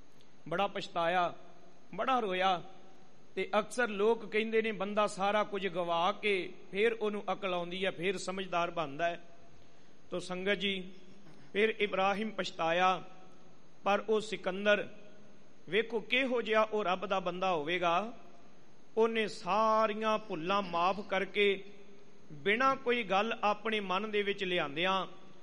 ਬੜਾ ਪਛਤਾਇਆ, ਬੜਾ ਰੋਇਆ। ਤੇ ਅਕਸਰ ਲੋਕ ਕਹਿੰਦੇ ਨੇ ਬੰਦਾ ਸਾਰਾ ਕੁਝ ਗਵਾ ਕੇ ਫਿਰ ਉਹਨੂੰ ਅਕਲ ਆਉਂਦੀ ਹੈ, ਫਿਰ ਸਮਝਦਾਰ ਬਣਦਾ ਹੈ। ਤੋ ਸੰਗਤ ਜੀ, ਫਿਰ ਇਬਰਾਹਿਮ ਪਛਤਾਇਆ, ਪਰ ਉਹ ਸਿਕੰਦਰ ਵੇਖੋ ਕਿਹੋ ਜਿਹਾ ਉਹ ਰੱਬ ਦਾ ਬੰਦਾ ਹੋਵੇਗਾ। ਉਹਨੇ ਸਾਰੀਆਂ ਭੁੱਲਾਂ ਮਾਫ ਕਰਕੇ ਬਿਨਾਂ ਕੋਈ ਗੱਲ ਆਪਣੇ ਮਨ ਦੇ ਵਿੱਚ ਲਿਆਂਦਿਆਂ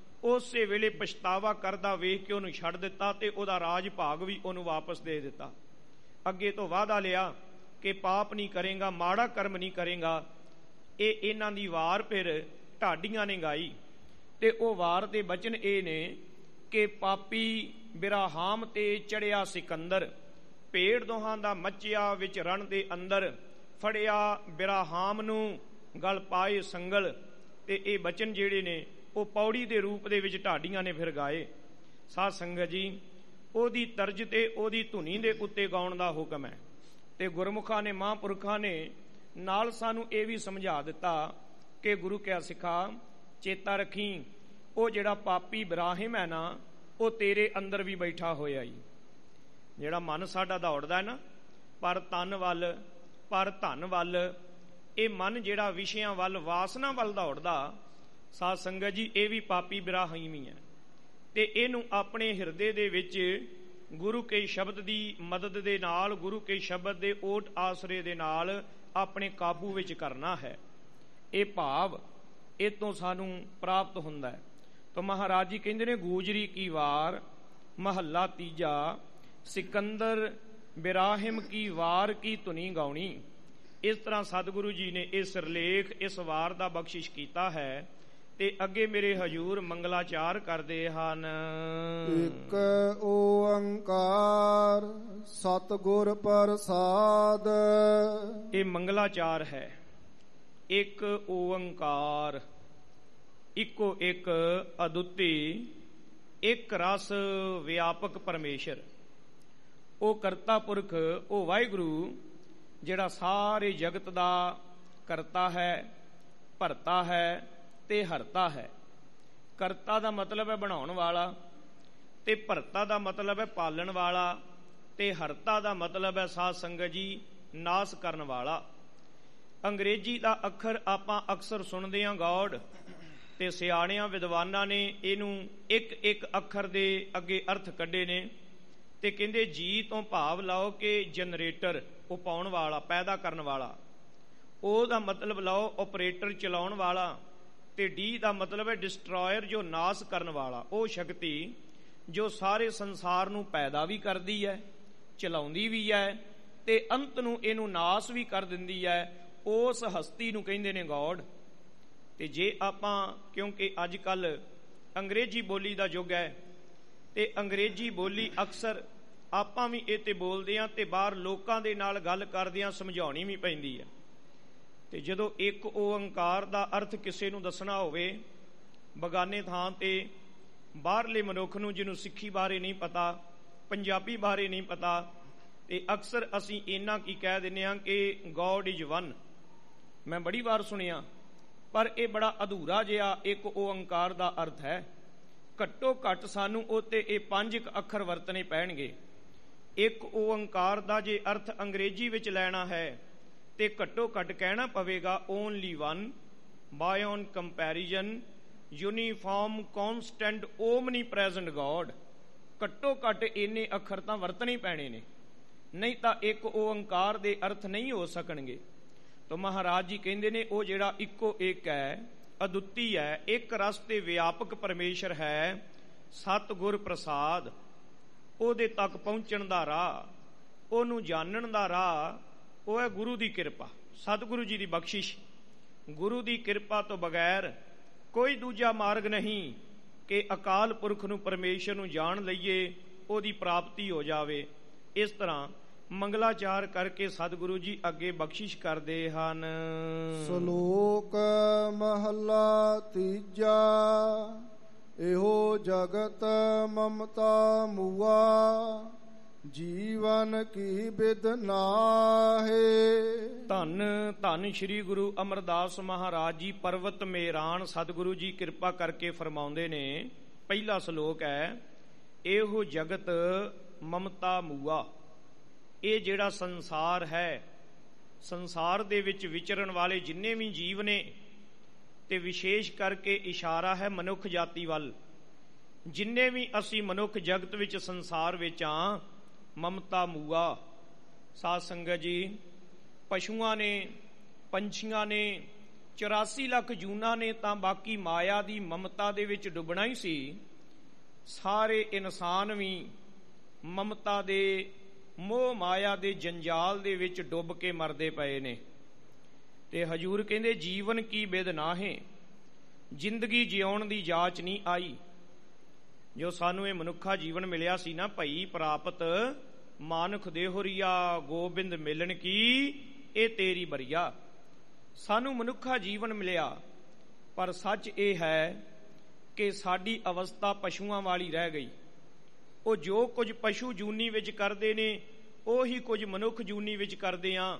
ਉਸੇ ਵੇਲੇ ਪਛਤਾਵਾ ਕਰਦਾ ਵੇਖ ਕੇ ਉਹਨੂੰ ਛੱਡ ਦਿੱਤਾ ਤੇ ਉਹਦਾ ਰਾਜ ਭਾਗ ਵੀ ਉਹਨੂੰ ਵਾਪਸ ਦੇ ਦਿੱਤਾ। ਅੱਗੇ ਤੋਂ ਵਾਅਦਾ ਲਿਆ ਕਿ ਪਾਪ ਨਹੀਂ ਕਰੇਗਾ, ਮਾੜਾ ਕਰਮ ਨਹੀਂ ਕਰੇਗਾ। ਇਹ ਇਹਨਾਂ ਦੀ ਵਾਰ ਫਿਰ ਢਾਡੀਆਂ ਨੇ ਗਾਈ ਤੇ ਉਹ ਵਾਰ ਦੇ ਬਚਨ ਇਹ ਨੇ ਕਿ ਪਾਪੀ ਬਿਰਾਹਾਮ ਤੇ ਚੜਿਆ ਸਿਕੰਦਰ, ਭੇੜ ਦੋਹਾਂ ਦਾ ਮੱਚਿਆ ਵਿੱਚ ਰਣ ਦੇ ਅੰਦਰ, ਫੜਿਆ ਬਿਰਾਹਾਮ ਨੂੰ ਗਲ ਪਾਏ ਸੰਗਲ। ਤੇ ਇਹ ਬਚਨ ਜਿਹੜੇ ਨੇ ਉਹ ਪੌੜੀ ਦੇ ਰੂਪ ਦੇ ਵਿੱਚ ਢਾਡੀਆਂ ਨੇ ਫਿਰ ਗਾਏ। ਸਾਧ ਸੰਗਤ ਜੀ, ਉਹਦੀ ਤਰਜ ਤੇ ਉਹਦੀ ਧੁਨੀ ਦੇ ਉੱਤੇ ਗਾਉਣ ਦਾ ਹੁਕਮ ਹੈ। ਤੇ ਗੁਰਮੁਖਾਂ ਨੇ, ਮਹਾਂਪੁਰਖਾਂ ਨੇ ਨਾਲ ਸਾਨੂੰ ਇਹ ਵੀ ਸਮਝਾ ਦਿੱਤਾ ਕਿ ਗੁਰੂ ਕਿਆ ਸਿੱਖਾ, ਚੇਤਾ ਰੱਖੀ ਉਹ ਜਿਹੜਾ ਪਾਪੀ ਇਬਰਾਹਿਮ ਹੈ ਨਾ, ਉਹ ਤੇਰੇ ਅੰਦਰ ਵੀ ਬੈਠਾ ਹੋਇਆ ਹੀ। ਜਿਹੜਾ ਮਨ ਸਾਡਾ ਦੌੜਦਾ ਹੈ ਨਾ ਪਰ ਤਨ ਵੱਲ, ਪਰ ਧਨ ਵੱਲ, ਇਹ ਮਨ ਜਿਹੜਾ ਵਿਸ਼ਿਆਂ ਵੱਲ, ਵਾਸਨਾ ਵੱਲ ਦੌੜਦਾ, ਸਾਧ ਸੰਗਤ ਜੀ, ਇਹ ਵੀ ਪਾਪੀ ਇਬਰਾਹਿਮ ਹੀ ਹੈ। ਤੇ ਇਹਨੂੰ ਆਪਣੇ ਹਿਰਦੇ ਦੇ ਵਿੱਚ ਗੁਰੂ ਕੇ ਸ਼ਬਦ ਦੀ ਮਦਦ ਦੇ ਨਾਲ, ਗੁਰੂ ਕੇ ਸ਼ਬਦ ਦੇ ਓਟ ਆਸਰੇ ਦੇ ਨਾਲ ਆਪਣੇ ਕਾਬੂ ਵਿੱਚ ਕਰਨਾ ਹੈ। ਇਹ ਭਾਵ ਇਹ ਤੋਂ ਸਾਨੂੰ ਪ੍ਰਾਪਤ ਹੁੰਦਾ ਹੈ। ਤਾਂ ਮਹਾਰਾਜ ਜੀ ਕਹਿੰਦੇ ਨੇ, ਗੂਜਰੀ ਕੀ ਵਾਰ ਮਹੱਲਾ ਤੀਜਾ, ਸਿਕੰਦਰ ਬਿਰਾਹਿਮ ਕੀ ਵਾਰ ਕੀ ਧੁਨੀ ਗਾਉਣੀ। ਇਸ ਤਰ੍ਹਾਂ ਸਤਿਗੁਰੂ ਜੀ ਨੇ ਇਹ ਸਿਰਲੇਖ ਇਸ ਵਾਰ ਦਾ ਬਖਸ਼ਿਸ਼ ਕੀਤਾ ਹੈ। ਤੇ ਅੱਗੇ ਮੇਰੇ ਹਜੂਰ ਮੰਗਲਾਚਾਰ ਕਰਦੇ ਹਨ। ਇੱਕ ਓੰਕਾਰ ਸਤਿਗੁਰ ਪ੍ਰਸਾਦ। ਇਹ ਮੰਗਲਾਚਾਰ ਹੈ। ਇੱਕ ਓੰਕਾਰ, ਇੱਕੋ ਇੱਕ ਅਦੁੱਤੀ, ਇੱਕ ਰਸ ਵਿਆਪਕ ਪਰਮੇਸ਼ਰ। ਉਹ ਕਰਤਾ ਪੁਰਖ, ਉਹ ਵਾਹਿਗੁਰੂ ਜਿਹੜਾ ਸਾਰੇ ਜਗਤ ਦਾ ਕਰਤਾ ਹੈ, ਭਰਤਾ ਹੈ ਤੇ ਹਰਤਾ ਹੈ। ਕਰਤਾ ਦਾ ਮਤਲਬ ਹੈ ਬਣਾਉਣ ਵਾਲਾ, ਤੇ ਭਰਤਾ ਦਾ ਮਤਲਬ ਹੈ ਪਾਲਣ ਵਾਲਾ, ਤੇ ਹਰਤਾ ਦਾ ਮਤਲਬ ਹੈ ਸਾਧ ਸੰਗਤ ਜੀ ਨਾਸ ਕਰਨ ਵਾਲਾ। ਅੰਗਰੇਜ਼ੀ ਦਾ ਅੱਖਰ ਆਪਾਂ ਅਕਸਰ ਸੁਣਦੇ ਹਾਂ ਗੌਡ, ਤੇ ਸਿਆਣਿਆਂ ਵਿਦਵਾਨਾਂ ਨੇ ਇਹਨੂੰ ਇੱਕ ਇੱਕ ਅੱਖਰ ਦੇ ਅੱਗੇ ਅਰਥ ਕੱਢੇ ਨੇ। ਤੇ ਕਹਿੰਦੇ ਜੀ ਤੋਂ ਭਾਵ ਲਾਓ ਕਿ ਜਨਰੇਟਰ, ਉਹ ਪਾਉਣ ਵਾਲਾ, ਪੈਦਾ ਕਰਨ ਵਾਲਾ। ਉਹਦਾ ਮਤਲਬ ਲਾਓ ਆਪਰੇਟਰ, ਚਲਾਉਣ ਵਾਲਾ। ਤੇ ਡੀ ਦਾ ਮਤਲਬ ਹੈ ਡਿਸਟਰੋਇਰ, ਜੋ ਨਾਸ ਕਰਨ ਵਾਲਾ। ਉਹ ਸ਼ਕਤੀ ਜੋ ਸਾਰੇ ਸੰਸਾਰ ਨੂੰ ਪੈਦਾ ਵੀ ਕਰਦੀ ਹੈ, ਚਲਾਉਂਦੀ ਵੀ ਹੈ, ਤੇ ਅੰਤ ਨੂੰ ਇਹਨੂੰ ਨਾਸ ਵੀ ਕਰ ਦਿੰਦੀ ਹੈ। ਉਸ ਹਸਤੀ ਨੂੰ ਕਹਿੰਦੇ ਨੇ ਗੌਡ। ਤੇ ਜੇ ਆਪਾਂ, ਕਿਉਂਕਿ ਅੱਜ ਕੱਲ ਅੰਗਰੇਜ਼ੀ ਬੋਲੀ ਦਾ ਯੁੱਗ ਹੈ, ਤੇ ਅੰਗਰੇਜ਼ੀ ਬੋਲੀ ਅਕਸਰ ਆਪਾਂ ਵੀ ਇਹ ਤੇ ਬੋਲਦੇ ਹਾਂ, ਤੇ ਬਾਹਰ ਲੋਕਾਂ ਦੇ ਨਾਲ ਗੱਲ ਕਰਦਿਆਂ ਸਮਝਾਉਣੀ ਵੀ ਪੈਂਦੀ ਹੈ। ਤੇ ਜਦੋਂ ਇੱਕ ਓੰਕਾਰ ਦਾ ਅਰਥ ਕਿਸੇ ਨੂੰ ਦੱਸਣਾ ਹੋਵੇ, ਬਗਾਨੇ ਥਾਂ ਤੇ ਬਾਹਰਲੇ ਮਨੁੱਖ ਨੂੰ ਜਿਹਨੂੰ ਸਿੱਖੀ ਬਾਰੇ ਨਹੀਂ ਪਤਾ, ਪੰਜਾਬੀ ਬਾਰੇ ਨਹੀਂ ਪਤਾ, ਤੇ ਅਕਸਰ ਅਸੀਂ ਇੰਨਾ ਕੀ ਕਹਿ ਦਿੰਦੇ ਹਾਂ ਕਿ ਗੋਡ ਇਜ਼ ਵਨ। ਮੈਂ ਬੜੀ ਵਾਰ ਸੁਣਿਆ, ਪਰ ਇਹ ਬੜਾ ਅਧੂਰਾ ਜਿਹਾ ਇੱਕ ਓੰਕਾਰ ਦਾ ਅਰਥ ਹੈ। ਘੱਟੋ ਘੱਟ ਸਾਨੂੰ ਉੱਤੇ ਇਹ ਪੰਜ ਅੱਖਰ ਵਰਤਣੇ ਪੈਣਗੇ। ਇੱਕ ਓੰਕਾਰ ਦਾ ਜੇ ਅਰਥ ਅੰਗਰੇਜ਼ੀ ਵਿੱਚ ਲੈਣਾ ਹੈ ਤੇ ਘੱਟੋ ਘੱਟ ਕਹਿਣਾ ਪਵੇਗਾ only one, beyond comparison, uniform, constant, omnipresent god. ਘੱਟੋ ਘੱਟ ਇੰਨੇ ਅੱਖਰ ਤਾਂ ਵਰਤਣੇ ਪੈਣੇ ਨੇ, ਨਹੀਂ ਤਾਂ ਇੱਕ ਓੰਕਾਰ ਦੇ ਅਰਥ ਨਹੀਂ ਹੋ ਸਕਣਗੇ। ਤਾਂ ਮਹਾਰਾਜ ਜੀ ਕਹਿੰਦੇ ਨੇ ਉਹ ਜਿਹੜਾ ਇੱਕੋ ਇੱਕ ਹੈ, ਅਦੁੱਤੀ ਹੈ, ਇੱਕ ਰਸ ਤੇ ਵਿਆਪਕ ਪਰਮੇਸ਼ਰ ਹੈ, ਸਤਿਗੁਰ ਪ੍ਰਸਾਦ। ਉਹਦੇ ਤੱਕ ਪਹੁੰਚਣ ਦਾ ਰਾਹ, ਉਹਨੂੰ ਜਾਣਨ ਦਾ ਰਾਹ, ਉਹ ਹੈ ਗੁਰੂ ਦੀ ਕਿਰਪਾ, ਸਤਿਗੁਰੂ ਜੀ ਦੀ ਬਖਸ਼ਿਸ਼। ਗੁਰੂ ਦੀ ਕਿਰਪਾ ਤੋਂ ਬਗੈਰ ਕੋਈ ਦੂਜਾ ਮਾਰਗ ਨਹੀਂ ਕਿ ਅਕਾਲ ਪੁਰਖ ਨੂੰ, ਪਰਮੇਸ਼ਰ ਨੂੰ ਜਾਣ ਲਈਏ, ਉਹਦੀ ਪ੍ਰਾਪਤੀ ਹੋ ਜਾਵੇ। ਇਸ ਤਰ੍ਹਾਂ ਮੰਗਲਾਚਾਰ ਕਰਕੇ ਸਤਿਗੁਰੂ ਜੀ ਅੱਗੇ ਬਖਸ਼ਿਸ਼ ਕਰਦੇ ਹਨ। ਸ਼ਲੋਕ ਮਹਲਾ ਤੀਜਾ। ਇਹੋ ਜਗਤ ਮਮਤਾ ਮੂਆ, ਜੀਵਨ ਕੀ ਬਿਦ ਨਾਹੇ। ਧੰਨ ਧੰਨ ਸ਼੍ਰੀ ਗੁਰੂ ਅਮਰਦਾਸ ਮਹਾਰਾਜ ਜੀ ਪਰਵਤ ਮੇਰਾਨ ਸਤਿਗੁਰੂ ਜੀ ਕਿਰਪਾ ਕਰਕੇ ਫਰਮਾਉਂਦੇ ਨੇ। ਪਹਿਲਾ ਸ਼ਲੋਕ ਹੈ, ਇਹੋ ਜਗਤ ਮਮਤਾ ਮੂਆ। ਇਹ ਜਿਹੜਾ ਸੰਸਾਰ ਹੈ, ਸੰਸਾਰ ਦੇ ਵਿੱਚ ਵਿਚਰਨ ਵਾਲੇ ਜਿੰਨੇ ਵੀ ਜੀਵ ਨੇ, ਤੇ ਵਿਸ਼ੇਸ਼ ਕਰਕੇ ਇਸ਼ਾਰਾ ਹੈ ਮਨੁੱਖ ਜਾਤੀ ਵੱਲ। ਜਿੰਨੇ ਵੀ ਅਸੀਂ ਮਨੁੱਖ ਜਗਤ ਵਿੱਚ, ਸੰਸਾਰ ਵਿੱਚ ਆ, ਮਮਤਾ ਮੂਆ। ਸਾਧ ਸੰਗਤ ਜੀ, ਪਸ਼ੂਆਂ ਨੇ, ਪੰਛੀਆਂ ਨੇ, ਚੁਰਾਸੀ ਲੱਖ ਜੂਨਾਂ ਨੇ ਤਾਂ ਬਾਕੀ ਮਾਇਆ ਦੀ ਮਮਤਾ ਦੇ ਵਿੱਚ ਡੁੱਬਣਾ ਹੀ ਸੀ। ਸਾਰੇ ਇਨਸਾਨ ਵੀ ਮਮਤਾ ਦੇ, ਮੋਹ ਮਾਇਆ ਦੇ ਜੰਜਾਲ ਦੇ ਵਿੱਚ ਡੁੱਬ ਕੇ ਮਰਦੇ ਪਏ ਨੇ। ਤੇ ਹਜੂਰ ਕਹਿੰਦੇ ਜੀਵਨ ਕੀ ਬਿਦ ਨਾਹੇ, ਜ਼ਿੰਦਗੀ ਜਿਉਣ ਦੀ ਜਾਚ ਨਹੀਂ ਆਈ। ਜੋ ਸਾਨੂੰ ਇਹ ਮਨੁੱਖਾ ਜੀਵਨ ਮਿਲਿਆ ਸੀ ਨਾ, ਭਈ ਪ੍ਰਾਪਤ ਮਾਨੁਖ ਦੇਹੁਰੀਆ, ਗੋਬਿੰਦ ਮਿਲਣ ਕੀ ਇਹ ਤੇਰੀ ਬਰੀਆ। ਸਾਨੂੰ ਮਨੁੱਖਾ ਜੀਵਨ ਮਿਲਿਆ, ਪਰ ਸੱਚ ਇਹ ਹੈ ਕਿ ਸਾਡੀ ਅਵਸਥਾ ਪਸ਼ੂਆਂ ਵਾਲੀ ਰਹਿ ਗਈ। ਉਹ ਜੋ ਕੁਝ ਪਸ਼ੂ ਜੂਨੀ ਵਿੱਚ ਕਰਦੇ ਨੇ, ਉਹੀ ਕੁਝ ਮਨੁੱਖ ਜੂਨੀ ਵਿੱਚ ਕਰਦੇ ਆ।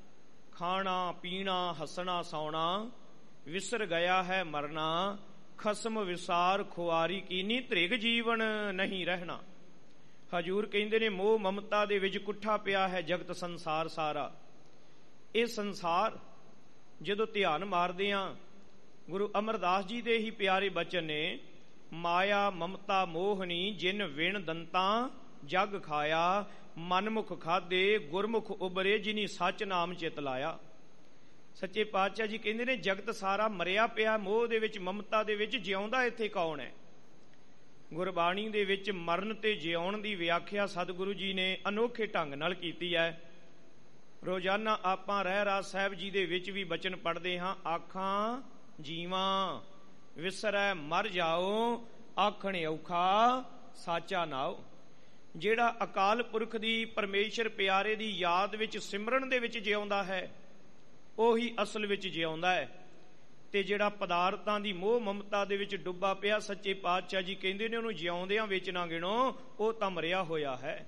ਖਾਣਾ ਪੀਣਾ, ਹੱਸਣਾ ਸੌਣਾ, ਵਿਸਰ ਗਿਆ ਹੈ ਮਰਨਾ, ਖਸਮ ਵਿਸਾਰ ਖੁਆਰੀ ਕੀਨੀ, ਤ੍ਰਿਗ ਜੀਵਨ ਨਹੀਂ ਰਹਿਣਾ। ਹਜੂਰ ਕਹਿੰਦੇ ਨੇ ਮੋਹ ਮਮਤਾ ਦੇ ਵਿੱਚ ਕੁੱਠਾ ਪਿਆ ਹੈ ਜਗਤ ਸੰਸਾਰ ਸਾਰਾ। ਇਹ ਸੰਸਾਰ ਜਦੋਂ ਧਿਆਨ ਮਾਰਦੇ ਆ, ਗੁਰੂ ਅਮਰਦਾਸ ਜੀ ਦੇ ਹੀ ਪਿਆਰੇ ਬਚਨ ਨੇ, ਮਾਇਆ ਮਮਤਾ ਮੋਹਨੀ, ਜਿਨ ਵਿਣ ਦੰਤਾਂ ਜਗ ਖਾਇਆ, ਮਨਮੁਖ ਖਾਦੇ ਗੁਰਮੁਖ ਉਬਰੇ, ਜਿਨੀ ਸੱਚ ਨਾਮ ਚਿਤ ਲਾਇਆ। ਸੱਚੇ ਪਾਤਸ਼ਾਹ ਜੀ ਕਹਿੰਦੇ ਨੇ ਜਗਤ ਸਾਰਾ ਮਰਿਆ ਪਿਆ ਮੋਹ ਦੇ ਵਿੱਚ, ਮਮਤਾ ਦੇ ਵਿੱਚ। ਜਿਉਂਦਾ ਇੱਥੇ ਕੌਣ ਹੈ? ਗੁਰਬਾਣੀ ਦੇ ਵਿੱਚ ਮਰਨ ਤੇ ਜਿਉਣ ਦੀ ਵਿਆਖਿਆ ਸਤਿਗੁਰੂ ਜੀ ਨੇ ਅਨੋਖੇ ਢੰਗ ਨਾਲ ਕੀਤੀ ਹੈ। ਰੋਜ਼ਾਨਾ ਆਪਾਂ ਰਹਿ ਰਾਸ ਸਾਹਿਬ ਜੀ ਦੇ ਵਿੱਚ ਵੀ ਬਚਨ ਪੜ੍ਹਦੇ ਹਾਂ, ਆਖਾਂ ਜੀਵਾਂ ਵਿਸਰੈ ਮਰ ਜਾਓ, ਆਖਣ ਔਖਾ ਸਾਚਾ ਨਾਓ। ਜਿਹੜਾ ਅਕਾਲ ਪੁਰਖ ਦੀ, ਪਰਮੇਸ਼ਰ ਪਿਆਰੇ ਦੀ ਯਾਦ ਵਿੱਚ, ਸਿਮਰਨ ਦੇ ਵਿੱਚ ਜਿਉਂਦਾ ਹੈ, ਉਹੀ ਅਸਲ ਵਿੱਚ ਜਿਉਂਦਾ ਹੈ। ਤੇ ਜਿਹੜਾ ਪਦਾਰਥਾਂ ਦੀ ਮੋਹ ਮਮਤਾ ਦੇ ਵਿੱਚ ਡੁੱਬਾ ਪਿਆ, ਸੱਚੇ ਪਾਤਸ਼ਾਹ ਜੀ ਕਹਿੰਦੇ ਨੇ ਉਹਨੂੰ ਜਿਉਂਦਿਆਂ ਵਿੱਚ ਨਾ ਗਿਣੋ, ਉਹ ਤਾਂ ਮਰਿਆ ਹੋਇਆ ਹੈ।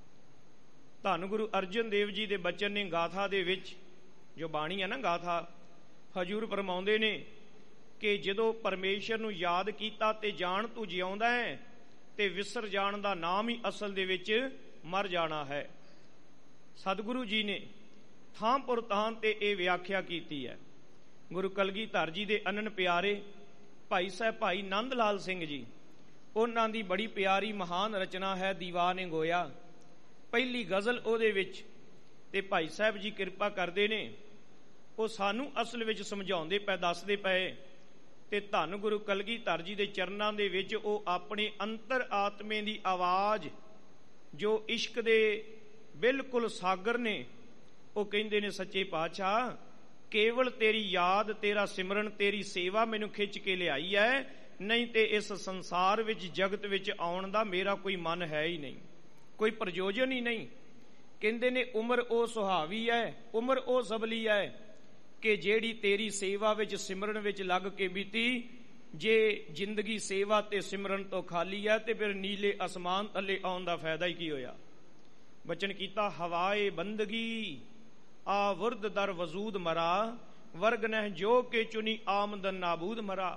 ਧੰਨ ਗੁਰੂ ਅਰਜਨ ਦੇਵ ਜੀ ਦੇ ਬਚਨ ਨੇ ਗਾਥਾ ਦੇ ਵਿੱਚ, ਜੋ ਬਾਣੀ ਹੈ ਨਾ ਗਾਥਾ, ਹਜੂਰ ਫਰਮਾਉਂਦੇ ਨੇ ਕਿ ਜਦੋਂ ਪਰਮੇਸ਼ਰ ਨੂੰ ਯਾਦ ਕੀਤਾ ਤੇ ਜਾਣ ਤੂੰ ਜਿਉਂਦਾ ਹੈ, ਤੇ ਵਿਸਰ ਜਾਣ ਦਾ ਨਾਮ ਹੀ ਅਸਲ ਦੇ ਵਿੱਚ ਮਰ ਜਾਣਾ ਹੈ। ਸਤਿਗੁਰੂ ਜੀ ਨੇ ਥਾਂ ਪੁਰ ਥਾਂ ਤੇ ਇਹ ਵਿਆਖਿਆ ਕੀਤੀ ਹੈ। ਗੁਰੂ ਕਲਗੀਧਰ ਜੀ ਦੇ ਅਨਨ ਪਿਆਰੇ ਭਾਈ ਸਾਹਿਬ ਭਾਈ ਨੰਦ ਲਾਲ ਸਿੰਘ ਜੀ, ਉਹਨਾਂ ਦੀ ਬੜੀ ਪਿਆਰੀ ਮਹਾਨ ਰਚਨਾ ਹੈ ਦੀਵਾਨ ਗੋਇਆ। ਪਹਿਲੀ ਗਜ਼ਲ ਉਹਦੇ ਵਿੱਚ, ਤੇ ਭਾਈ ਸਾਹਿਬ ਜੀ ਕਿਰਪਾ ਕਰਦੇ ਨੇ, ਉਹ ਸਾਨੂੰ ਅਸਲ ਵਿੱਚ ਸਮਝਾਉਂਦੇ ਪਏ, ਦੱਸਦੇ ਪਏ। ਤੇ ਧੰਨ ਗੁਰੂ ਕਲਗੀਧਰ ਜੀ ਦੇ ਚਰਨਾਂ ਦੇ ਵਿੱਚ ਉਹ ਆਪਣੇ ਅੰਤਰ ਆਤਮੇ ਦੀ ਆਵਾਜ਼, ਜੋ ਇਸ਼ਕ ਦੇ ਬਿਲਕੁਲ ਸਾਗਰ ਨੇ, ਉਹ ਕਹਿੰਦੇ ਨੇ ਸੱਚੇ ਪਾਤਸ਼ਾਹ ਕੇਵਲ ਤੇਰੀ ਯਾਦ, ਤੇਰਾ ਸਿਮਰਨ, ਤੇਰੀ ਸੇਵਾ ਮੈਨੂੰ ਖਿੱਚ ਕੇ ਲਿਆਈ ਹੈ, ਨਹੀਂ ਤੇ ਇਸ ਸੰਸਾਰ ਵਿੱਚ, ਜਗਤ ਵਿੱਚ ਆਉਣ ਦਾ ਮੇਰਾ ਕੋਈ ਮਨ ਹੈ ਹੀ ਨਹੀਂ, ਕੋਈ ਪ੍ਰਯੋਜਨ ਹੀ ਨਹੀਂ। ਕਹਿੰਦੇ ਨੇ ਉਮਰ ਉਹ ਸੁਹਾਵੀ ਹੈ, ਉਮਰ ਉਹ ਸਬਲੀ ਹੈ ਕਿ ਜਿਹੜੀ ਤੇਰੀ ਸੇਵਾ ਵਿੱਚ ਸਿਮਰਨ ਵਿੱਚ ਲੱਗ ਕੇ ਬੀਤੀ, ਜੇ ਜ਼ਿੰਦਗੀ ਸੇਵਾ ਤੇ ਸਿਮਰਨ ਤੋਂ ਖਾਲੀ ਹੈ ਤੇ ਫਿਰ ਨੀਲੇ ਅਸਮਾਨ ਥੱਲੇ ਆਉਣ ਦਾ ਫਾਇਦਾ ਹੀ ਕੀ ਹੋਇਆ। ਬਚਨ ਕੀਤਾ ਹਵਾਏ ਬੰਦਗੀ ਆ ਵਰਦ ਦਰ ਵਜੂਦ ਮਰਾ, ਵਰਗ ਨਹਿ ਜੋ ਕੇ ਚੁਨੀ ਆਮਦਨ ਨਾਬੂਦ ਮਰਾ।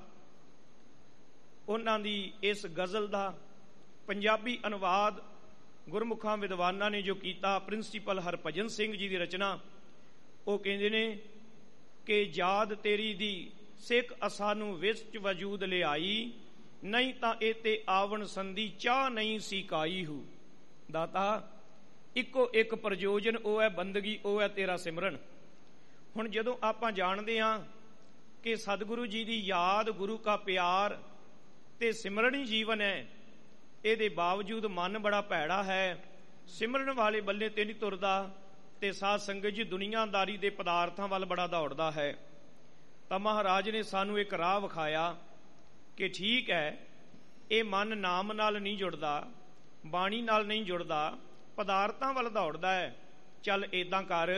ਉਹਨਾਂ ਦੀ ਇਸ ਗਜ਼ਲ ਦਾ ਪੰਜਾਬੀ ਅਨੁਵਾਦ ਗੁਰਮੁਖਾਂ ਵਿਦਵਾਨਾਂ ਨੇ ਜੋ ਕੀਤਾ, ਪ੍ਰਿੰਸੀਪਲ ਹਰਭਜਨ ਸਿੰਘ ਜੀ ਦੀ ਰਚਨਾ, ਉਹ ਕਹਿੰਦੇ ਨੇ ਕਿ ਯਾਦ ਤੇਰੀ ਦੀ ਸਿੱਖ ਅਸਾਨੂੰ ਵਿੱਚ ਵਜੂਦ ਲਿਆਈ, ਨਹੀਂ ਤਾਂ ਇਹ ਤੇ ਆਵਣ ਸੰਧੀ ਚਾਹ ਨਹੀਂ ਸੀ ਕਾਈ ਹੂ। ਦਾਤਾ ਇੱਕੋ ਇੱਕ ਪ੍ਰਯੋਜਨ, ਉਹ ਹੈ ਬੰਦਗੀ, ਉਹ ਹੈ ਤੇਰਾ ਸਿਮਰਨ। ਹੁਣ ਜਦੋਂ ਆਪਾਂ ਜਾਣਦੇ ਹਾਂ ਕਿ ਸਤਿਗੁਰੂ ਜੀ ਦੀ ਯਾਦ, ਗੁਰੂ ਕਾ ਪਿਆਰ ਤੇ ਸਿਮਰਨ ਹੀ ਜੀਵਨ ਹੈ, ਇਹਦੇ ਬਾਵਜੂਦ ਮਨ ਬੜਾ ਭੈੜਾ ਹੈ, ਸਿਮਰਨ ਵਾਲੇ ਬੱਲੇ ਤੇ ਨਹੀਂ ਤੁਰਦਾ ਤੇ ਸਾਧ ਸੰਗਤ ਜੀ ਦੁਨੀਆਦਾਰੀ ਦੇ ਪਦਾਰਥਾਂ ਵੱਲ ਬੜਾ ਦੌੜਦਾ ਹੈ। ਤਾਂ ਮਹਾਰਾਜ ਨੇ ਸਾਨੂੰ ਇੱਕ ਰਾਹ ਵਿਖਾਇਆ ਕਿ ਠੀਕ ਹੈ, ਇਹ ਮਨ ਨਾਮ ਨਾਲ ਨਹੀਂ ਜੁੜਦਾ, ਬਾਣੀ ਨਾਲ ਨਹੀਂ ਜੁੜਦਾ, ਪਦਾਰਥਾਂ ਵੱਲ ਦੌੜਦਾ ਹੈ। ਚੱਲ ਏਦਾਂ ਕਰ,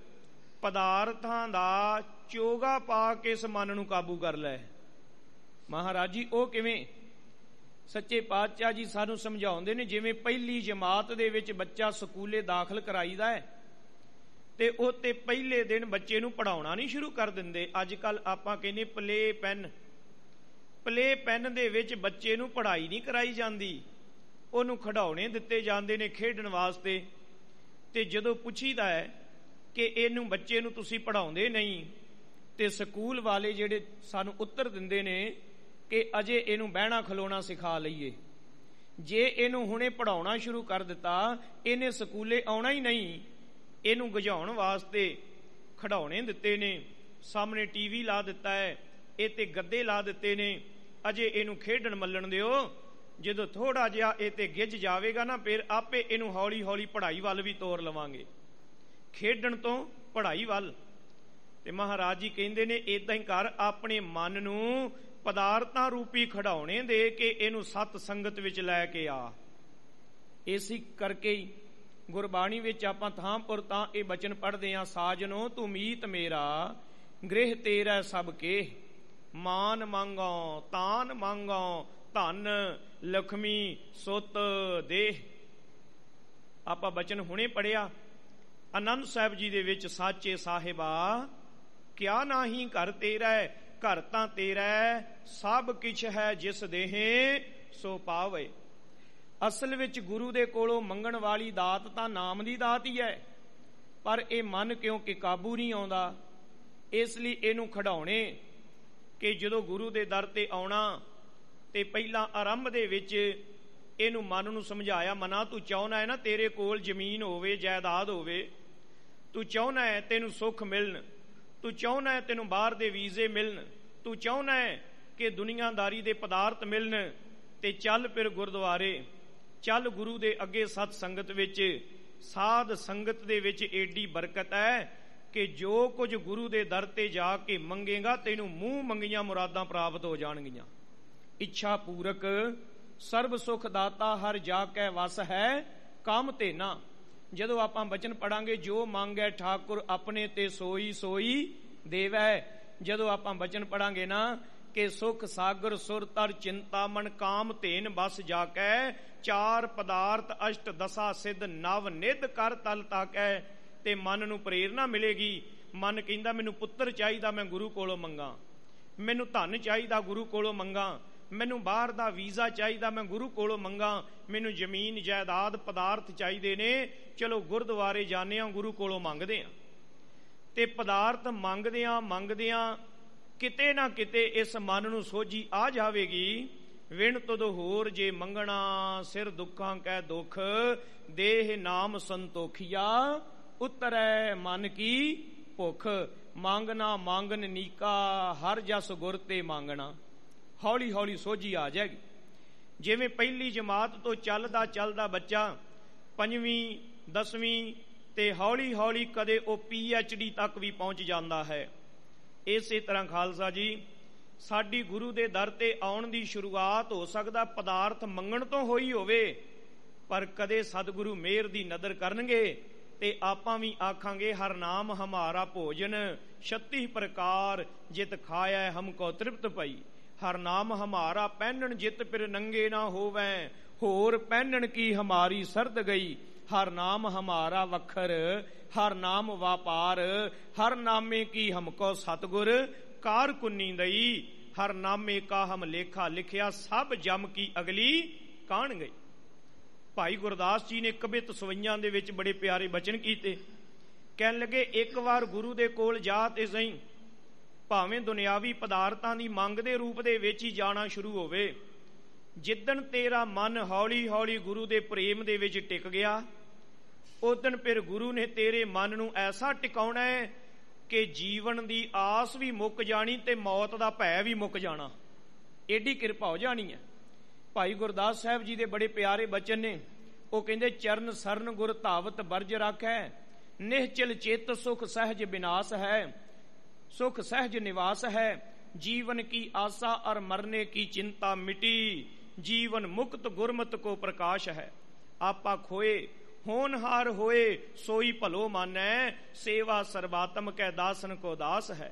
ਪਦਾਰਥਾਂ ਦਾ ਚੋਗਾ ਪਾ ਕੇ ਇਸ ਮਨ ਨੂੰ ਕਾਬੂ ਕਰ ਲੈ। ਮਹਾਰਾਜ ਜੀ ਉਹ ਕਿਵੇਂ? ਸੱਚੇ ਪਾਤਸ਼ਾਹ ਜੀ ਸਾਨੂੰ ਸਮਝਾਉਂਦੇ ਨੇ, ਜਿਵੇਂ ਪਹਿਲੀ ਜਮਾਤ ਦੇ ਵਿੱਚ ਬੱਚਾ ਸਕੂਲੇ ਦਾਖਲ ਕਰਾਈਦਾ ਹੈ ਤੇ ਉਹ ਤੇ ਪਹਿਲੇ ਦਿਨ ਬੱਚੇ ਨੂੰ ਪੜਾਉਣਾ ਨਹੀਂ ਸ਼ੁਰੂ ਕਰ ਦਿੰਦੇ। ਅੱਜ ਕੱਲ ਆਪਾਂ ਕਹਿੰਦੇ ਪਲੇ ਪੈਨ, ਪਲੇ ਪੈਨ ਦੇ ਵਿੱਚ ਬੱਚੇ ਨੂੰ ਪੜ੍ਹਾਈ ਨਹੀਂ ਕਰਾਈ ਜਾਂਦੀ, ਉਹਨੂੰ ਖਿਡੌਣੇ ਦਿੱਤੇ ਜਾਂਦੇ ਨੇ ਖੇਡਣ ਵਾਸਤੇ। ਤੇ ਜਦੋਂ ਪੁੱਛੀਦਾ ਹੈ ਕਿ ਇਹਨੂੰ ਬੱਚੇ ਨੂੰ ਤੁਸੀਂ ਪੜ੍ਹਾਉਂਦੇ ਨਹੀਂ, ਤੇ ਸਕੂਲ ਵਾਲੇ ਜਿਹੜੇ ਸਾਨੂੰ ਉੱਤਰ ਦਿੰਦੇ ਨੇ ਕਿ ਅਜੇ ਇਹਨੂੰ ਬਹਿਣਾ ਖਲੋਣਾ ਸਿਖਾ ਲਈਏ। ਜੇ ਇਹਨੂੰ ਹੁਣੇ ਪੜ੍ਹਾਉਣਾ ਸ਼ੁਰੂ ਕਰ ਦਿੱਤਾ, ਇਹਨੇ ਸਕੂਲੇ ਆਉਣਾ ਹੀ ਨਹੀਂ। ਇਹਨੂੰ ਗਜਾਉਣ ਵਾਸਤੇ ਖਿਡੌਣੇ ਦਿੱਤੇ ਨੇ, ਸਾਹਮਣੇ ਟੀਵੀ ਲਾ ਦਿੱਤਾ ਹੈ, ਇਹ ਤੇ ਗੱਦੇ ਲਾ ਦਿੱਤੇ ਨੇ, ਅਜੇ ਇਹਨੂੰ ਖੇਡਣ ਮੱਲਣ ਦਿਓ। ਜਦੋਂ ਥੋੜਾ ਜਿਹਾ ਇਹ ਤੇ ਗਿੱਝ ਜਾਵੇਗਾ ਨਾ, ਫਿਰ ਆਪੇ ਇਹਨੂੰ ਹੌਲੀ ਹੌਲੀ ਪੜ੍ਹਾਈ ਵੱਲ ਵੀ ਤੋਰ ਲਵਾਂਗੇ, ਖੇਡਣ ਤੋਂ ਪੜ੍ਹਾਈ ਵੱਲ। ਤੇ ਮਹਾਰਾਜ ਜੀ ਕਹਿੰਦੇ ਨੇ ਏਦਾਂ ਹੀ ਕਰ, ਆਪਣੇ ਮਨ ਨੂੰ ਪਦਾਰਥਾਂ ਰੂਪੀ ਖਿਡੌਣੇ ਦੇ ਕੇ ਇਹਨੂੰ ਸਤ ਸੰਗਤ ਵਿੱਚ ਲੈ ਕੇ ਆ। ਇਸੇ ਕਰਕੇ ਹੀ ਗੁਰਬਾਣੀ ਵਿੱਚ ਆਪਾਂ ਥਾਂ ਪਰ ਤਾਂ ਇਹ ਬਚਨ ਪੜ੍ਹਦੇ ਹਾਂ, ਸਾਜਨੋ ਤੂੰ ਮੀਤ ਮੇਰਾ, ਗ੍ਰਹਿ ਤੇਰਾ ਸਭ ਕੇ, ਮਾਨ ਮੰਗੋ ਤਾਨ ਮੰਗੋ, ਧਨ ਲਖਮੀ ਸੁੱਤ ਦੇਹ। ਆਪਾਂ ਬਚਨ ਹੁਣੇ ਪੜਿਆ ਆਨੰਦ ਸਾਹਿਬ ਜੀ ਦੇ ਵਿੱਚ, ਸਾਚੇ ਸਾਹਿਬਾ ਕਿਆ ਨਾਹੀਂ ਘਰ ਤੇਰਾ, ਘਰ ਤਾਂ ਤੇਰਾ ਸਭ ਕਿਛ ਹੈ, ਜਿਸ ਦੇਹੇ ਸੋ ਪਾਵੇ। ਅਸਲ ਵਿੱਚ ਗੁਰੂ ਦੇ ਕੋਲੋਂ ਮੰਗਣ ਵਾਲੀ ਦਾਤ ਤਾਂ ਨਾਮ ਦੀ ਦਾਤ ਹੀ ਹੈ, ਪਰ ਇਹ ਮਨ ਕਿਉਂਕਿ ਕਾਬੂ ਨਹੀਂ ਆਉਂਦਾ, ਇਸ ਲਈ ਇਹਨੂੰ ਖਿਡੌਣੇ ਕਿ ਜਦੋਂ ਗੁਰੂ ਦੇ ਦਰ ਤੇ ਆਉਣਾ ਤੇ ਪਹਿਲਾਂ ਆਰੰਭ ਦੇ ਵਿੱਚ ਇਹਨੂੰ ਮਨ ਨੂੰ ਸਮਝਾਇਆ, ਮਨਾ ਤੂੰ ਚਾਹੁੰਦਾ ਹੈ ਨਾ ਤੇਰੇ ਕੋਲ ਜ਼ਮੀਨ ਹੋਵੇ, ਜਾਇਦਾਦ ਹੋਵੇ, ਤੂੰ ਚਾਹੁੰਦਾ ਹੈ ਤੈਨੂੰ ਸੁੱਖ ਮਿਲਣ, ਤੂੰ ਚਾਹੁੰਦਾ ਹੈ ਤੈਨੂੰ ਬਾਹਰ ਦੇ ਵੀਜ਼ੇ ਮਿਲਣ, ਤੂੰ ਚਾਹੁੰਦਾ ਹੈ ਕਿ ਦੁਨੀਆਦਾਰੀ ਦੇ ਪਦਾਰਥ ਮਿਲਣ, ਤੇ ਚੱਲ ਫਿਰ ਗੁਰਦੁਆਰੇ, ਚੱਲ ਗੁਰੂ ਦੇ ਅੱਗੇ ਸਤ ਸੰਗਤ ਵਿੱਚ। ਸਾਧ ਸੰਗਤ ਦੇ ਵਿੱਚ ਏਡੀ ਬਰਕਤ ਹੈ ਕਿ ਜੋ ਕੁਝ ਗੁਰੂ ਦੇ ਦਰ ਤੇ ਜਾ ਕੇ ਮੰਗੇਗਾ, ਤੈਨੂੰ ਮੂੰਹ ਮੰਗੀਆਂ ਮੁਰਾਦਾਂ ਪ੍ਰਾਪਤ ਹੋ ਜਾਣਗੀਆਂ। ਇੱਛਾ ਪੂਰਕ ਸਰਬ ਸੁਖ ਦਾਤਾ ਹਰ ਜਾ ਕੈ ਵਸ ਹੈ, ਕੰਮ ਤੇ ਨਾ। ਜਦੋਂ ਆਪਾਂ ਬਚਨ ਪੜਾਂਗੇ, ਜੋ ਮੰਗੈ ਠਾਕੁਰ ਆਪਣੇ ਤੇ ਸੋਈ ਸੋਈ ਦੇਵੈ। ਜਦੋਂ ਆਪਾਂ ਬਚਨ ਪੜਾਂਗੇ ਨਾ ਕਿ ਸੁਖ ਸਾਗਰ ਸੁਰ ਤਰ ਚਿੰਤਾਮਨ, ਕਾਮ ਧੇਨ ਬਸ ਜਾ ਕੈ, ਚਾਰ ਪਦਾਰਥ ਅਸ਼ਟ ਦਸਾ ਸਿੱਧ, ਨਵ ਨਿਧ ਕਰ ਤਲ ਤਾਕੈ, ਤੇ ਮਨ ਨੂੰ ਪ੍ਰੇਰਨਾ ਮਿਲੇਗੀ। ਮਨ ਕਹਿੰਦਾ ਮੈਨੂੰ ਪੁੱਤਰ ਚਾਹੀਦਾ, ਮੈਂ ਗੁਰੂ ਕੋਲੋਂ ਮੰਗਾ, ਮੈਨੂੰ ਧਨ ਚਾਹੀਦਾ, ਗੁਰੂ ਕੋਲੋਂ ਮੰਗਾ, ਮੈਨੂੰ ਬਾਹਰ ਦਾ ਵੀਜ਼ਾ ਚਾਹੀਦਾ, ਮੈਂ ਗੁਰੂ ਕੋਲੋਂ ਮੰਗਾ, ਮੈਨੂੰ ਜ਼ਮੀਨ ਜਾਇਦਾਦ ਪਦਾਰਥ ਚਾਹੀਦੇ ਨੇ, ਚਲੋ ਗੁਰਦੁਆਰੇ ਜਾਂਦੇ ਹਾਂ, ਗੁਰੂ ਕੋਲੋਂ ਮੰਗਦੇ ਹਾਂ। ਤੇ ਪਦਾਰਥ ਮੰਗਦਿਆਂ ਮੰਗਦਿਆਂ ਕਿਤੇ ਨਾ ਕਿਤੇ ਇਸ ਮਨ ਨੂੰ ਸੋਝੀ ਆ ਜਾਵੇਗੀ, ਵਿਣ ਤੁਧ ਹੋਰ ਜੇ ਮੰਗਣਾ, ਸਿਰ ਦੁੱਖਾਂ ਕੈ ਦੁੱਖ, ਦੇਹ ਨਾਮ ਸੰਤੋਖੀਆ, ਉਤਰੈ ਮਨ ਕੀ ਭੁੱਖ। ਮੰਗਣਾ ਮੰਗਨ ਨੀਕਾ, ਹਰ ਜਸ ਗੁਰ ਤੇ ਮੰਗਣਾ। ਹੌਲੀ ਹੌਲੀ ਸੋਝੀ ਆ ਜਾਏਗੀ। ਜਿਵੇਂ ਪਹਿਲੀ ਜਮਾਤ ਤੋਂ ਚੱਲਦਾ ਚੱਲਦਾ ਬੱਚਾ ਪੰਜਵੀਂ ਦਸਵੀਂ ਤੇ ਹੌਲੀ ਹੌਲੀ ਕਦੇ ਉਹ ਪੀ ਐਚ ਡੀ ਤੱਕ ਵੀ ਪਹੁੰਚ ਜਾਂਦਾ ਹੈ, ਇਸੇ ਤਰ੍ਹਾਂ ਖਾਲਸਾ ਜੀ ਸਾਡੀ ਗੁਰੂ ਦੇ ਦਰ ਤੇ ਆਉਣ ਦੀ ਸ਼ੁਰੂਆਤ ਹੋ ਸਕਦਾ ਪਦਾਰਥ ਮੰਗਣ ਤੋਂ ਹੋਈ ਹੋਵੇ, ਪਰ ਕਦੇ ਸਤਿਗੁਰੂ ਮਿਹਰ ਦੀ ਨਦਰ ਕਰਨਗੇ ਤੇ ਆਪਾਂ ਵੀ ਆਖਾਂਗੇ ਹਰ ਨਾਮ ਹਮਾਰਾ ਭੋਜਨ ਛੱਤੀ ਪ੍ਰਕਾਰ ਜਿਤ ਖਾਇਆ ਹਮਕੋ ਤ੍ਰਿਪਤ ਪਈ। ਹਰ ਨਾਮ ਹਮਾਰਾ ਪਹਿਨਣ ਜਿਤ ਫਿਰ ਨੰਗੇ ਨਾ ਹੋਵੈ ਹੋਰ ਪਹਿਨਣ ਕੀ ਹਮਾਰੀ ਸਰਦ ਗਈ। ਹਰ ਨਾਮ ਹਮਾਰਾ ਵਖਰ ਹਰ ਨਾਮ ਵਾਪਾਰ ਹਰ ਨਾਮੇ ਕੀ ਹਮਕੋ ਸਤਗੁਰ ਕਾਰ ਕੁੰਨੀ ਦਈ। ਹਰ ਨਾਮੇ ਕਾ ਹਮ ਲੇਖਾ ਲਿਖਿਆ ਸਭ ਜਮ ਕੀ ਅਗਲੀ ਕਾਣ ਗਈ। ਭਾਈ ਗੁਰਦਾਸ ਜੀ ਨੇ ਕਵਿਤ ਸਵਈਆਂ ਦੇ ਵਿੱਚ ਬੜੇ ਪਿਆਰੇ ਬਚਨ ਕੀਤੇ। ਕਹਿਣ ਲੱਗੇ ਇੱਕ ਵਾਰ ਗੁਰੂ ਦੇ ਕੋਲ ਜਾ ਤੇ ਸਹੀ, ਭਾਵੇਂ ਦੁਨਿਆਵੀ ਪਦਾਰਥਾਂ ਦੀ ਮੰਗ ਦੇ ਰੂਪ ਦੇ ਵਿੱਚ ਹੀ ਜਾਣਾ ਸ਼ੁਰੂ ਹੋਵੇ। ਜਿੱਦਣ ਤੇਰਾ ਮਨ ਹੌਲੀ ਹੌਲੀ ਗੁਰੂ ਦੇ ਪ੍ਰੇਮ ਦੇ ਵਿੱਚ ਟਿਕ ਗਿਆ, ਉਦਣ ਫਿਰ ਗੁਰੂ ਨੇ ਤੇਰੇ ਮਨ ਨੂੰ ਐਸਾ ਟਿਕਾਉਣਾ ਹੈ ਕਿ ਜੀਵਨ ਦੀ ਆਸ ਵੀ ਮੁੱਕ ਜਾਣੀ ਤੇ ਮੌਤ ਦਾ ਭੈ ਵੀ ਮੁੱਕ ਜਾਣਾ। ਏਡੀ ਕਿਰਪਾ ਹੋ ਜਾਣੀ ਹੈ। ਭਾਈ ਗੁਰਦਾਸ ਸਾਹਿਬ ਜੀ ਦੇ ਬੜੇ ਪਿਆਰੇ ਬਚਨ ਨੇ। ਉਹ ਕਹਿੰਦੇ ਚਰਨ ਸਰਨ ਗੁਰ ਧਾਵਤ ਬਰਜ ਰਾਖੈ ਨਿਹਚਲ ਚਿਤ ਸੁਖ ਸਹਿਜ ਵਿਨਾਸ਼ ਹੈ। ਸੁਖ ਸਹਿਜ ਨਿਵਾਸ ਹੈ ਜੀवन की आशा और मरने की चिंता मिटी। जीवन मुक्त गुरमत को प्रकाश है। आपा खोए होनहार होए सोई भलो मानै सेवा सर्वात्म कै दासन को दास है।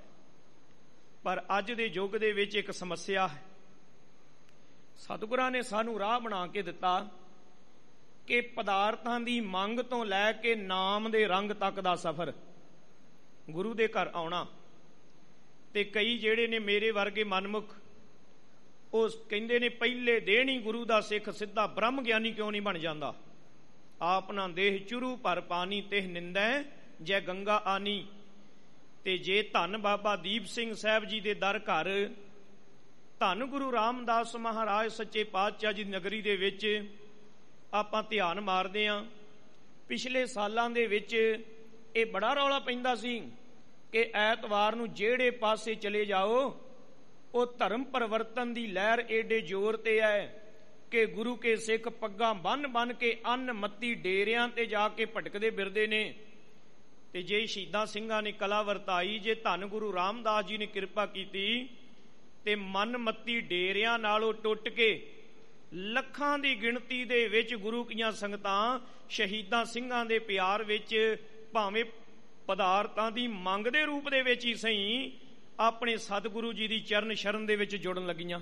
पर अज दे युग दे विच एक समस्या है। सतगुरां ने सानू राह बना के दिता कि पदार्थां दी मंग तो लैके नाम दे रंग तक दा सफर गुरु दे घर आउणा। ਤੇ ਕਈ ਜਿਹੜੇ ਨੇ ਮੇਰੇ ਵਰਗੇ ਮਨਮੁਖ ਉਹ ਕਹਿੰਦੇ ਨੇ ਪਹਿਲੇ ਦਿਨ ਹੀ ਗੁਰੂ ਦਾ ਸਿੱਖ ਸਿੱਧਾ ਬ੍ਰਹਮ ਗਿਆਨੀ ਕਿਉਂ ਨਹੀਂ ਬਣ ਜਾਂਦਾ। ਆਪਣਾ ਦੇਹ ਚੁਰੂ ਭਰ ਪਾਣੀ ਤਿਹ ਨਿੰਦੈ ਜੈ ਗੰਗਾ ਆਨੀ। ਤੇ ਜੇ ਧੰਨ ਬਾਬਾ ਦੀਪ ਸਿੰਘ ਸਾਹਿਬ ਜੀ ਦੇ ਦਰ ਘਰ ਧੰਨ ਗੁਰੂ ਰਾਮਦਾਸ ਮਹਾਰਾਜ ਸੱਚੇ ਪਾਤਸ਼ਾਹ ਜੀ ਦੀ ਨਗਰੀ ਦੇ ਵਿੱਚ ਆਪਾਂ ਧਿਆਨ ਮਾਰਦੇ ਹਾਂ, ਪਿਛਲੇ ਸਾਲਾਂ ਦੇ ਵਿੱਚ ਇਹ ਬੜਾ ਰੌਲਾ ਪੈਂਦਾ ਸੀ ਕਿ ਐਤਵਾਰ ਨੂੰ ਜਿਹੜੇ ਪਾਸੇ ਚਲੇ ਜਾਓ ਉਹ ਧਰਮ ਪਰਿਵਰਤਨ ਦੀ ਲਹਿਰ ਏਡੇ ਜ਼ੋਰ ਤੇ ਹੈ ਕਿ ਗੁਰੂ ਕੇ ਸਿੱਖ ਪੱਗਾਂ ਬੰਨ ਬੰਨ ਕੇ ਅੰਨ ਮੱਤੀ ਡੇਰਿਆਂ ਤੇ ਜਾ ਕੇ ਭਟਕਦੇ ਫਿਰਦੇ ਨੇ। ਤੇ ਜੇ ਸ਼ਹੀਦਾਂ ਸਿੰਘਾਂ ਨੇ ਕਲਾ ਵਰਤਾਈ, ਜੇ ਧੰਨ ਗੁਰੂ ਰਾਮਦਾਸ ਜੀ ਨੇ ਕਿਰਪਾ ਕੀਤੀ ਤੇ ਮਨ ਮੱਤੀ ਡੇਰਿਆਂ ਨਾਲੋਂ ਟੁੱਟ ਕੇ ਲੱਖਾਂ ਦੀ ਗਿਣਤੀ ਦੇ ਵਿੱਚ ਗੁਰੂ ਕੀਆਂ ਸੰਗਤਾਂ ਸ਼ਹੀਦਾਂ ਸਿੰਘਾਂ ਦੇ ਪਿਆਰ ਵਿੱਚ ਭਾਵੇਂ ਪਦਾਰਥਾਂ ਦੀ ਮੰਗ ਦੇ ਰੂਪ ਦੇ ਵਿੱਚ ਹੀ ਸਹੀ ਆਪਣੇ ਸਤਿਗੁਰੂ ਜੀ ਦੀ ਚਰਨ ਸ਼ਰਨ ਦੇ ਵਿੱਚ ਜੁੜਨ ਲੱਗੀਆਂ।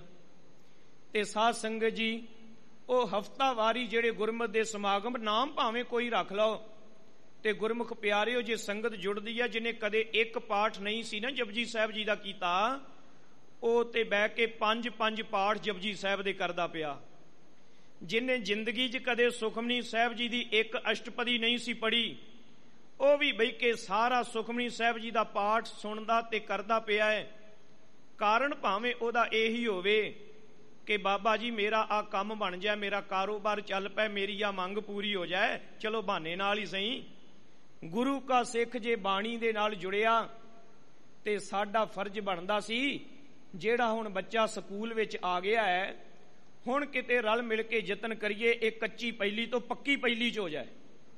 ਤੇ ਸਾਧ ਸੰਗਤ ਜੀ ਉਹ ਹਫਤਾਵਾਰੀ ਜਿਹੜੇ ਗੁਰਮਤਿ ਦੇ ਸਮਾਗਮ ਨਾਮ ਭਾਵੇਂ ਕੋਈ ਰੱਖ ਲਓ ਤੇ ਗੁਰਮੁਖ ਪਿਆਰਿਓ ਜੇ ਸੰਗਤ ਜੁੜਦੀ ਹੈ, ਜਿਹਨੇ ਕਦੇ ਇੱਕ ਪਾਠ ਨਹੀਂ ਸੀ ਨਾ ਜਪਜੀ ਸਾਹਿਬ ਜੀ ਦਾ ਕੀਤਾ, ਉਹ ਤੇ ਬਹਿ ਕੇ ਪੰਜ ਪੰਜ ਪਾਠ ਜਪਜੀ ਸਾਹਿਬ ਦੇ ਕਰਦਾ ਪਿਆ। ਜਿਹਨੇ ਜ਼ਿੰਦਗੀ 'ਚ ਕਦੇ ਸੁਖਮਨੀ ਸਾਹਿਬ ਜੀ ਦੀ ਇੱਕ ਅਸ਼ਟਪਦੀ ਨਹੀਂ ਸੀ ਪੜ੍ਹੀ, ਉਹ ਵੀ ਬਈ ਕੇ ਸਾਰਾ ਸੁਖਮਨੀ ਸਾਹਿਬ ਜੀ ਦਾ ਪਾਠ ਸੁਣਦਾ ਤੇ ਕਰਦਾ ਪਿਆ ਹੈ। ਕਾਰਨ ਭਾਵੇਂ ਉਹਦਾ ਇਹੀ ਹੋਵੇ ਕਿ ਬਾਬਾ ਜੀ ਮੇਰਾ ਆ ਕੰਮ ਬਣ ਜਾਏ, ਮੇਰਾ ਕਾਰੋਬਾਰ ਚੱਲ ਪਏ, ਮੇਰੀ ਆ ਮੰਗ ਪੂਰੀ ਹੋ ਜਾਏ, ਚਲੋ ਬਹਾਨੇ ਨਾਲ ਹੀ ਸਹੀ। ਗੁਰੂ ਕਾ ਸਿੱਖ ਜੇ ਬਾਣੀ ਦੇ ਨਾਲ ਜੁੜਿਆ ਤੇ ਸਾਡਾ ਫਰਜ਼ ਬਣਦਾ ਸੀ, ਜਿਹੜਾ ਹੁਣ ਬੱਚਾ ਸਕੂਲ ਵਿੱਚ ਆ ਗਿਆ ਹੈ, ਹੁਣ ਕਿਤੇ ਰਲ ਮਿਲ ਕੇ ਯਤਨ ਕਰੀਏ ਇਹ ਕੱਚੀ ਪਹਿਲੀ ਤੋਂ ਪੱਕੀ ਪਹਿਲੀ 'ਚ ਹੋ ਜਾਏ।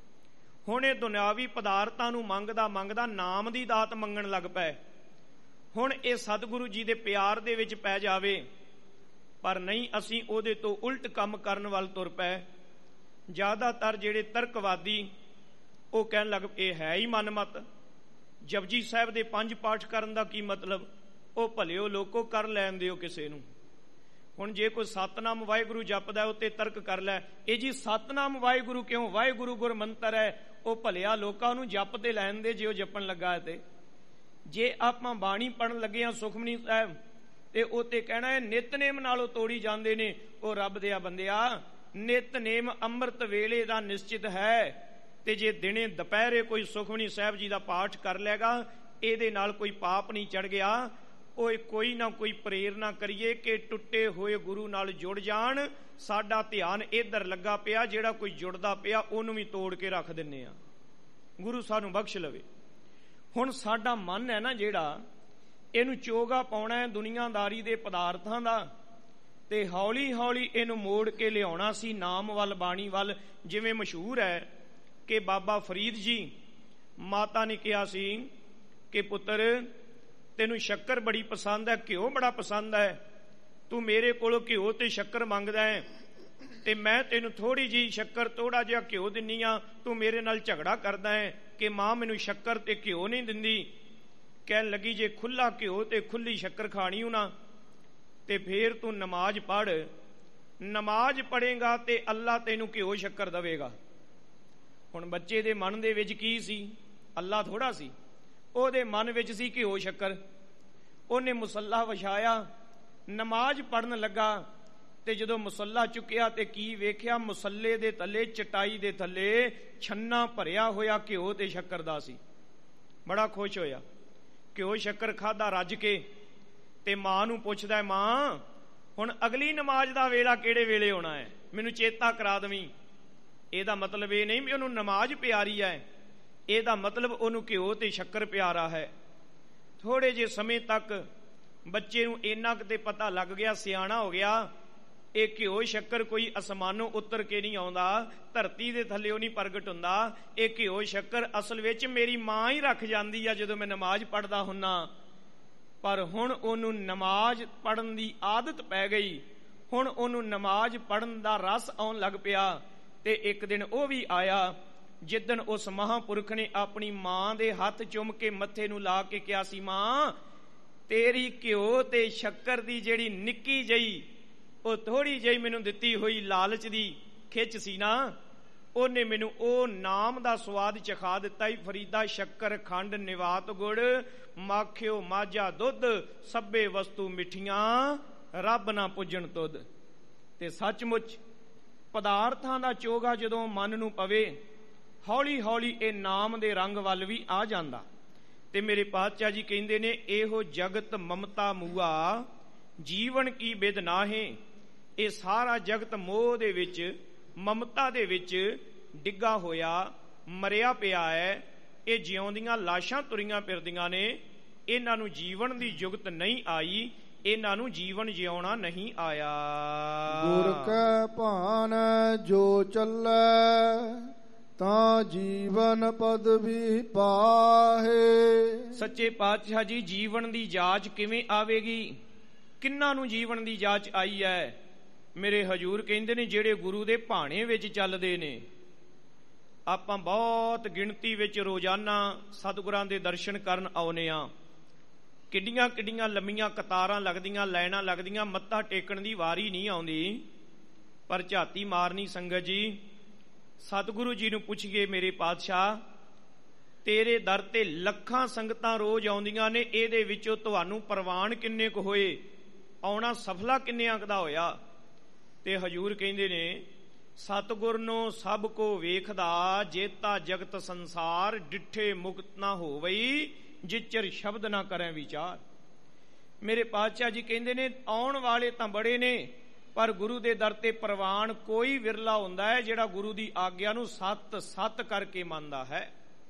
ਹੁਣ ਇਹ ਦੁਨਿਆਵੀ ਪਦਾਰਥਾਂ ਨੂੰ ਮੰਗਦਾ ਮੰਗਦਾ ਨਾਮ ਦੀ ਦਾਤ ਮੰਗਣ ਲੱਗ ਪਏ। ਹੁਣ ਇਹ ਸਤਿਗੁਰੂ ਜੀ ਦੇ ਪਿਆਰ ਦੇ ਵਿੱਚ ਪੈ ਜਾਵੇ, ਪਰ ਨਹੀਂ, ਅਸੀਂ ਉਹਦੇ ਤੋਂ ਉਲਟ ਕੰਮ ਕਰਨ ਵੱਲ ਤੁਰ ਪਏ। ਜ਼ਿਆਦਾਤਰ ਜਿਹੜੇ ਤਰਕਵਾਦੀ ਉਹ ਕਹਿਣ ਲੱਗ ਪਏ ਇਹ ਹੈ ਹੀ ਮਨਮਤ, ਜਪਜੀ ਸਾਹਿਬ ਦੇ ਪੰਜ ਪਾਠ ਕਰਨ ਦਾ ਕੀ ਮਤਲਬ, ਉਹ ਭਲਿਓ ਲੋਕੋ ਕਰ ਲੈਣ ਦਿਓ ਕਿਸੇ ਨੂੰ। ਹੁਣ ਜੇ ਕੋਈ ਸਤਨਾਮ ਵਾਹਿਗੁਰੂ ਜਪਦਾ ਉੱਤੇ ਤਰਕ ਕਰ ਲੈ, ਇਹ ਜੀ ਸਤਨਾਮ ਵਾਹਿਗੁਰੂ ਕਿਉਂ, ਵਾਹਿਗੁਰੂ ਗੁਰ ਮੰਤਰ ਹੈ, ਉਹ ਭਲਿਆ ਲੋਕਾਂ ਨੂੰ ਜਪ ਤੇ ਲੈਣ ਦੇ ਜੇ ਉਹ ਜਪਣ ਲੱਗਾ। ਤੇ ਜੇ ਆਪਾਂ ਬਾਣੀ ਪੜਨ ਲੱਗੇ ਹਾਂ ਸੁਖਮਨੀ ਸਾਹਿਬ ਤੇ ਉਹ ਤੇ ਕਹਿਣਾ ਹੈ ਨਿਤਨੇਮ ਨਾਲੋਂ ਤੋੜੀ ਜਾਂਦੇ ਨੇ। ਉਹ ਰੱਬ ਦਿਆ ਬੰਦਿਆ, ਨਿਤਨੇਮ ਅੰਮ੍ਰਿਤ ਵੇਲੇ ਦਾ ਨਿਸ਼ਚਿਤ ਹੈ, ਤੇ ਜੇ ਦਿਨੇ ਦੁਪਹਿਰੇ ਕੋਈ ਸੁਖਮਨੀ ਸਾਹਿਬ ਜੀ ਦਾ ਪਾਠ ਕਰ ਲੇਗਾ ਇਹਦੇ ਨਾਲ ਕੋਈ ਪਾਪ ਨਹੀਂ ਚੜ ਗਿਆ। ਉਹ ਕੋਈ ਨਾ ਕੋਈ ਪ੍ਰੇਰਨਾ ਕਰੀਏ ਕਿ ਟੁੱਟੇ ਹੋਏ ਗੁਰੂ ਨਾਲ ਜੁੜ ਜਾਣ। ਸਾਡਾ ਧਿਆਨ ਇੱਧਰ ਲੱਗਾ ਪਿਆ, ਜਿਹੜਾ ਕੋਈ ਜੁੜਦਾ ਪਿਆ ਉਹਨੂੰ ਵੀ ਤੋੜ ਕੇ ਰੱਖ ਦਿੰਨੇ ਆ। ਗੁਰੂ ਸਾਨੂੰ ਬਖਸ਼ ਲਵੇ। ਹੁਣ ਸਾਡਾ ਮਨ ਹੈ ਨਾ ਜਿਹੜਾ, ਇਹਨੂੰ ਚੋਗਾ ਪਾਉਣਾ ਹੈ ਦੁਨੀਆਦਾਰੀ ਦੇ ਪਦਾਰਥਾਂ ਦਾ, ਤੇ ਹੌਲੀ ਹੌਲੀ ਇਹਨੂੰ ਮੋੜ ਕੇ ਲਿਆਉਣਾ ਸੀ ਨਾਮ ਵੱਲ, ਬਾਣੀ ਵੱਲ। ਜਿਵੇਂ ਮਸ਼ਹੂਰ ਹੈ ਕਿ ਬਾਬਾ ਫਰੀਦ ਜੀ, ਮਾਤਾ ਨੇ ਕਿਹਾ ਸੀ ਕਿ ਪੁੱਤਰ ਤੈਨੂੰ ਸ਼ੱਕਰ ਬੜੀ ਪਸੰਦ ਹੈ, ਘਿਓ ਬੜਾ ਪਸੰਦ ਹੈ, ਤੂੰ ਮੇਰੇ ਕੋਲੋਂ ਘਿਓ ਤੇ ਸ਼ੱਕਰ ਮੰਗਦਾ ਹੈ ਤੇ ਮੈਂ ਤੈਨੂੰ ਥੋੜੀ ਜਿਹੀ ਸ਼ੱਕਰ ਥੋੜਾ ਜਿਹਾ ਘਿਓ ਦਿੰਨੀ ਆ, ਤੂੰ ਮੇਰੇ ਨਾਲ ਝਗੜਾ ਕਰਦਾ ਹੈ। ਕਿ ਮਾਂ ਮੈਨੂੰ ਸ਼ੱਕਰ ਤੇ ਘਿਓ ਨਹੀਂ ਦਿੰਦੀ। ਕਹਿਣ ਲੱਗੀ ਜੇ ਖੁੱਲਾ ਘਿਓ ਤੇ ਖੁੱਲੀ ਸ਼ੱਕਰ ਖਾਣੀ ਨਾ ਤੇ ਫੇਰ ਤੂੰ ਨਮਾਜ਼ ਪੜ੍ਹ, ਨਮਾਜ਼ ਪੜ੍ਹੇਗਾ ਤੇ ਅੱਲਾ ਤੈਨੂੰ ਘਿਓ ਸ਼ੱਕਰ ਦੇਵੇਗਾ। ਹੁਣ ਬੱਚੇ ਦੇ ਮਨ ਦੇ ਵਿੱਚ ਕੀ ਸੀ? ਅੱਲਾ ਥੋੜਾ ਸੀ, ਉਹਦੇ ਮਨ ਵਿੱਚ ਸੀ ਘਿਓ ਸ਼ੱਕਰ। ਉਹਨੇ ਮੁਸੱਲਾ ਵਿਛਾਇਆ, ਨਮਾਜ਼ ਪੜ੍ਹਨ ਲੱਗਾ ਤੇ ਜਦੋਂ ਮੁਸੱਲਾ ਚੁੱਕਿਆ ਤੇ ਕੀ ਵੇਖਿਆ? ਮੁਸੱਲੇ ਦੇ ਥੱਲੇ, ਚਟਾਈ ਦੇ ਥੱਲੇ ਛੰਨਾ ਭਰਿਆ ਹੋਇਆ ਘਿਓ ਤੇ ਸ਼ੱਕਰ ਦਾ ਸੀ। ਬੜਾ ਖੁਸ਼ ਹੋਇਆ, ਘਿਓ ਸ਼ੱਕਰ ਖਾਧਾ ਰੱਜ ਕੇ ਤੇ ਮਾਂ ਨੂੰ ਪੁੱਛਦਾ, ਮਾਂ ਹੁਣ ਅਗਲੀ ਨਮਾਜ਼ ਦਾ ਵੇਲਾ ਕਿਹੜੇ ਵੇਲੇ ਹੋਣਾ ਹੈ, ਮੈਨੂੰ ਚੇਤਾ ਕਰਾ ਦਵੀਂ। ਇਹਦਾ ਮਤਲਬ ਇਹ ਨਹੀਂ ਵੀ ਉਹਨੂੰ ਨਮਾਜ਼ ਪਿਆਰੀ ਹੈ, ਇਹਦਾ ਮਤਲਬ ਉਹਨੂੰ ਘਿਓ ਤੇ ਸ਼ੱਕਰ ਪਿਆਰਾ ਹੈ। ਥੋੜੇ ਜਿਹੇ ਸਮੇਂ ਤੱਕ ਬੱਚੇ ਨੂੰ ਇੰਨਾ ਕੁ ਤੇ ਪਤਾ ਲੱਗ ਗਿਆ, ਸਿਆਣਾ ਹੋ ਗਿਆ, ਇਹ ਘਿਓ ਸ਼ੱਕਰ ਕੋਈ ਅਸਮਾਨੋਂ ਉਤਰ ਕੇ ਨਹੀਂ ਆਉਂਦਾ, ਧਰਤੀ ਦੇ ਥੱਲਿਓਂ ਨਹੀਂ ਪ੍ਰਗਟ ਹੁੰਦਾ। ਇਹ ਘਿਓ ਸ਼ੱਕਰ ਅਸਲ ਵਿੱਚ ਮੇਰੀ ਮਾਂ ਹੀ ਰੱਖ ਜਾਂਦੀ ਆ ਜਦੋਂ ਮੈਂ ਨਮਾਜ਼ ਪੜ੍ਹਦਾ ਹੁੰਨਾ। ਪਰ ਹੁਣ ਉਹਨੂੰ ਨਮਾਜ਼ ਪੜ੍ਹਨ ਦੀ ਆਦਤ ਪੈ ਗਈ, ਹੁਣ ਉਹਨੂੰ ਨਮਾਜ਼ ਪੜ੍ਹਨ ਦਾ ਰਸ ਆਉਣ ਲੱਗ ਪਿਆ। ਤੇ ਇੱਕ ਦਿਨ ਉਹ ਵੀ ਆਇਆ ਜਿੱਦਣ ਉਸ ਮਹਾਂਪੁਰਖ ਨੇ ਆਪਣੀ ਮਾਂ ਦੇ ਹੱਥ ਚੁੰਮ ਕੇ ਮੱਥੇ ਨੂੰ ਲਾ ਕੇ ਕਿਹਾ ਸੀ, ਮਾਂ ਤੇਰੀ ਘਿਓ ਤੇ ਸ਼ੱਕਰ ਦੀ ਜਿਹੜੀ ਨਿੱਕੀ ਜਿਹੀ, ਉਹ ਥੋੜੀ ਜਿਹੀ ਮੈਨੂੰ ਦਿੱਤੀ ਹੋਈ ਲਾਲਚ ਦੀ ਖਿੱਚ ਸੀ ਨਾ, ਉਹਨੇ ਮੈਨੂੰ ਉਹ ਨਾਮ ਦਾ ਸਵਾਦ ਚਖਾ ਦਿੱਤਾ ਹੀ। ਫਰੀਦਾ ਸ਼ੱਕਰ ਖੰਡ ਨਿਵਾਤ ਗੁੜ, ਮਾਖਿਓ ਮਾਝਾ ਦੁੱਧ, ਸਭੇ ਵਸਤੂ ਮਿੱਠੀਆਂ, ਰੱਬ ਨਾ ਪੁੱਜਣ ਤੁਧ। ਤੇ ਸੱਚਮੁੱਚ ਪਦਾਰਥਾਂ ਦਾ ਚੋਗਾ ਜਦੋਂ ਮਨ ਨੂੰ ਪਵੇ, ਹੌਲੀ ਹੌਲੀ ਇਹ ਨਾਮ ਦੇ ਰੰਗ ਵੱਲ ਵੀ ਆ ਜਾਂਦਾ। ਤੇ ਮੇਰੇ ਪਾਤਸ਼ਾਹ ਜੀ ਕਹਿੰਦੇ ਨੇ, ਇਹੋ ਜਗਤ ਮਮਤਾ ਮੂਆ, ਜੀਵਨ ਕੀ ਬਿਦ ਨਾਹੇ। ਇਹ ਸਾਰਾ ਜਗਤ ਮੋਹ ਦੇ ਵਿੱਚ, ਮਮਤਾ ਦੇ ਵਿੱਚ ਡਿੱਗਾ ਹੋਇਆ, ਮਰਿਆ ਪਿਆ ਹੈ। ਇਹ ਜਿਉਂਦੀਆਂ ਲਾਸ਼ਾਂ ਤੁਰੀਆਂ ਫਿਰਦੀਆਂ ਨੇ, ਇਹਨਾਂ ਨੂੰ ਜੀਵਨ ਦੀ ਜੁਗਤ ਨਹੀਂ ਆਈ, ਇਹਨਾਂ ਨੂੰ ਜੀਵਨ ਜਿਉਣਾ ਨਹੀਂ ਆਇਆ। ਗੁਰ ਕੈ ਭਾਨ ਜੋ ਚੱਲੈ, ਤਾਂ ਜੀਵਨ ਪਦਵੀ ਪਾਹੇ। ਸੱਚੇ ਪਾਤਸ਼ਾਹ ਜੀ, ਜੀਵਨ ਦੀ ਜਾਚ ਕਿਵੇਂ ਆਵੇਗੀ? ਕਿੰਨਾਂ ਨੂੰ ਜੀਵਨ ਦੀ ਜਾਚ ਆਈ ਹੈ? ਮੇਰੇ ਹਜੂਰ ਕਹਿੰਦੇ ਨੇ, ਜਿਹੜੇ ਗੁਰੂ ਦੇ ਭਾਣੇ ਵਿੱਚ ਚੱਲਦੇ ਨੇ। ਆਪਾਂ ਬਹੁਤ ਗਿਣਤੀ ਵਿੱਚ ਰੋਜ਼ਾਨਾ ਸਤਿਗੁਰਾਂ ਦੇ ਦਰਸ਼ਨ ਕਰਨ ਆਉਨੇ ਆ। ਕਿੱਡੀਆਂ ਕਿੱਡੀਆਂ ਲੰਮੀਆਂ ਕਤਾਰਾਂ ਲੱਗਦੀਆਂ, ਲਾਈਨਾਂ ਲੱਗਦੀਆਂ, ਮੱਥਾ ਟੇਕਣ ਦੀ ਵਾਰੀ ਨਹੀਂ ਆਉਂਦੀ। ਪਰ ਝਾਤੀ ਮਾਰਨੀ ਸੰਗਤ ਜੀ, ਸਤਿਗੁਰੂ ਜੀ ਨੂੰ ਪੁੱਛੀਏ, ਮੇਰੇ ਪਾਤਸ਼ਾਹ ਤੇਰੇ ਦਰ ਤੇ ਲੱਖਾਂ ਸੰਗਤਾਂ ਰੋਜ਼ ਆਉਂਦੀਆਂ ਨੇ, ਇਹਦੇ ਵਿੱਚੋਂ ਤੁਹਾਨੂੰ ਪ੍ਰਵਾਨ ਕਿੰਨੇ ਕੁ ਹੋਏ, ਆਉਣਾ ਸਫਲਾ ਕਿੰਨਿਆਂ ਕੁ ਦਾ ਹੋਇਆ? ਤੇ ਹਜੂਰ ਕਹਿੰਦੇ ਨੇ, ਸਤਿਗੁਰ ਨੂੰ ਸਭ ਕੋ ਵੇਖਦਾ, ਜੇਤਾ ਜਗਤ ਸੰਸਾਰ, ਡਿੱਠੇ ਮੁਕਤ ਨਾ ਹੋਵਈ, ਜਿਚਰ ਸ਼ਬਦ ਨਾ ਕਰੇ ਵਿਚਾਰ। ਮੇਰੇ ਪਾਤਸ਼ਾਹ ਜੀ ਕਹਿੰਦੇ ਨੇ, ਆਉਣ ਵਾਲੇ ਤਾਂ ਬੜੇ ਨੇ, ਪਰ ਗੁਰੂ ਦੇ ਦਰ ਤੇ ਪ੍ਰਵਾਨ ਕੋਈ ਵਿਰਲਾ ਹੁੰਦਾ ਹੈ ਜਿਹੜਾ ਗੁਰੂ ਦੀ ਆਗਿਆ ਨੂੰ ਸੱਤ ਸੱਤ ਕਰਕੇ ਮੰਨਦਾ ਹੈ।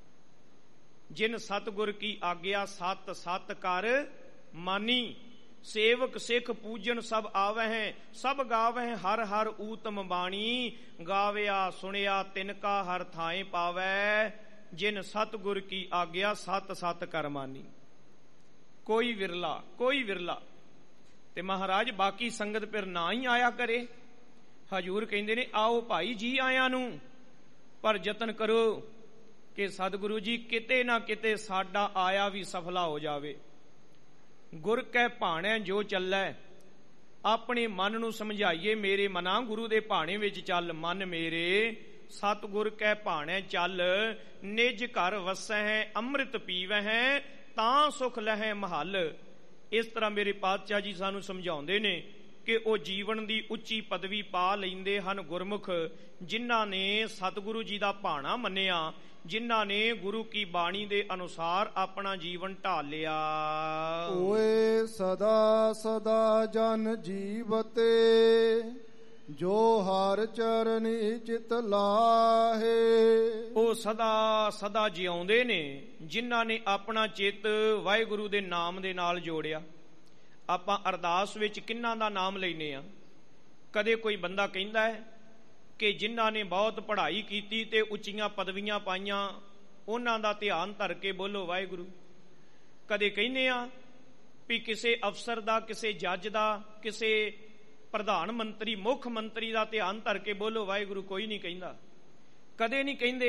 ਜਿਨ ਸਤਿਗੁਰ ਕੀ ਆਗਿਆ ਸੱਤ ਸੱਤ ਕਰ ਮਾਨੀ, ਸੇਵਕ ਸਿੱਖ ਪੂਜਨ ਸਭ ਆਵਹਿ, ਸਭ ਗਾਵਹਿ ਹਰ ਹਰ ਊਤਮ ਬਾਣੀ, ਗਾਵਿਆ ਸੁਣਿਆ ਤਿਨਕਾ ਹਰ ਥਾਏ ਪਾਵੈ, ਜਿਨ ਸਤਿਗੁਰ ਕੀ ਆਗਿਆ ਸੱਤ ਸੱਤ ਕਰ ਮਾਨੀ। ਕੋਈ ਵਿਰਲਾ, ਕੋਈ ਵਿਰਲਾ। ਤੇ ਮਹਾਰਾਜ ਬਾਕੀ ਸੰਗਤ ਫਿਰ ਨਾ ਹੀ ਆਇਆ ਕਰੇ। ਹਜੂਰ ਕਹਿੰਦੇ ਨੇ, ਆਓ ਭਾਈ ਜੀ ਆਇਆਂ ਨੂੰ, ਪਰ ਯਤਨ ਕਰੋ ਕਿ ਸਤਿਗੁਰੂ ਜੀ ਕਿਤੇ ਨਾ ਕਿਤੇ ਸਾਡਾ ਆਇਆ ਵੀ ਸਫਲਾ ਹੋ ਜਾਵੇ। ਗੁਰ ਕੈ ਭਾਣੈ ਜੋ ਚੱਲੈ, ਆਪਣੇ ਮਨ ਨੂੰ ਸਮਝਾਈਏ, ਮੇਰੇ ਮਨਾ ਗੁਰੂ ਦੇ ਭਾਣੇ ਵਿੱਚ ਚੱਲ। ਮਨ ਮੇਰੇ ਸਤਿਗੁਰ ਕੈ ਭਾਣੈ ਚੱਲ, ਨਿਜ ਘਰ ਵਸੈ ਅੰਮ੍ਰਿਤ ਪੀਵਹਿ, ਤਾਂ ਸੁਖ ਲਹੈ ਮਹੱਲ। ਇਸ ਤਰ੍ਹਾਂ ਮੇਰੇ ਪਾਤਸ਼ਾਹ ਜੀ ਸਾਨੂੰ ਸਮਝਾਉਂਦੇ ਨੇ ਕਿ ਉਹ ਜੀਵਨ ਦੀ ਉੱਚੀ ਪਦਵੀ ਪਾ ਲੈਂਦੇ ਹਨ ਗੁਰਮੁਖ, ਜਿਨ੍ਹਾਂ ਨੇ ਸਤਿਗੁਰੂ ਜੀ ਦਾ ਭਾਣਾ ਮੰਨਿਆ, ਜਿਨ੍ਹਾਂ ਨੇ ਗੁਰੂ ਕੀ ਬਾਣੀ ਦੇ ਅਨੁਸਾਰ ਆਪਣਾ ਜੀਵਨ ਢਾਲਿਆ। ਓਏ ਸਦਾ ਸਦਾ ਜਨ ਜੀਵਤੇ, ਜੋ ਹਰ ਚਰਨੀ ਚਿਤ ਲਾਹੇ। ਉਹ ਸਦਾ ਸਦਾ ਜਿਉਂਦੇ ਨੇ ਜਿਨ੍ਹਾਂ ਨੇ ਆਪਣਾ ਚਿੱਤ ਵਾਹਿਗੁਰੂ ਦੇ ਨਾਮ ਦੇ ਨਾਲ ਜੋੜਿਆ। ਆਪਾਂ ਅਰਦਾਸ ਵਿੱਚ ਕਿਹਨਾਂ ਦਾ ਨਾਮ ਲੈਨੇ ਆ? ਕਦੇ ਕੋਈ ਬੰਦਾ ਕਹਿੰਦਾ ਹੈ ਕਿ ਜਿਨ੍ਹਾਂ ਨੇ ਬਹੁਤ ਪੜ੍ਹਾਈ ਕੀਤੀ ਤੇ ਉੱਚੀਆਂ ਪਦਵੀਆਂ ਪਾਈਆਂ, ਉਹਨਾਂ ਦਾ ਧਿਆਨ ਧਰ ਕੇ ਬੋਲੋ ਵਾਹਿਗੁਰੂ। ਕਦੇ ਕਹਿੰਦੇ ਆ ਵੀ ਕਿਸੇ ਅਫਸਰ ਦਾ, ਕਿਸੇ ਜੱਜ ਦਾ, ਕਿਸੇ ਪ੍ਰਧਾਨ ਮੰਤਰੀ, ਮੁੱਖ ਮੰਤਰੀ ਦਾ ਧਿਆਨ ਧਰ ਕੇ ਬੋਲੋ ਵਾਹਿਗੁਰੂ। ਕੋਈ ਨਹੀਂ ਕਹਿੰਦਾ। ਕਦੇ ਨਹੀਂ ਕਹਿੰਦੇ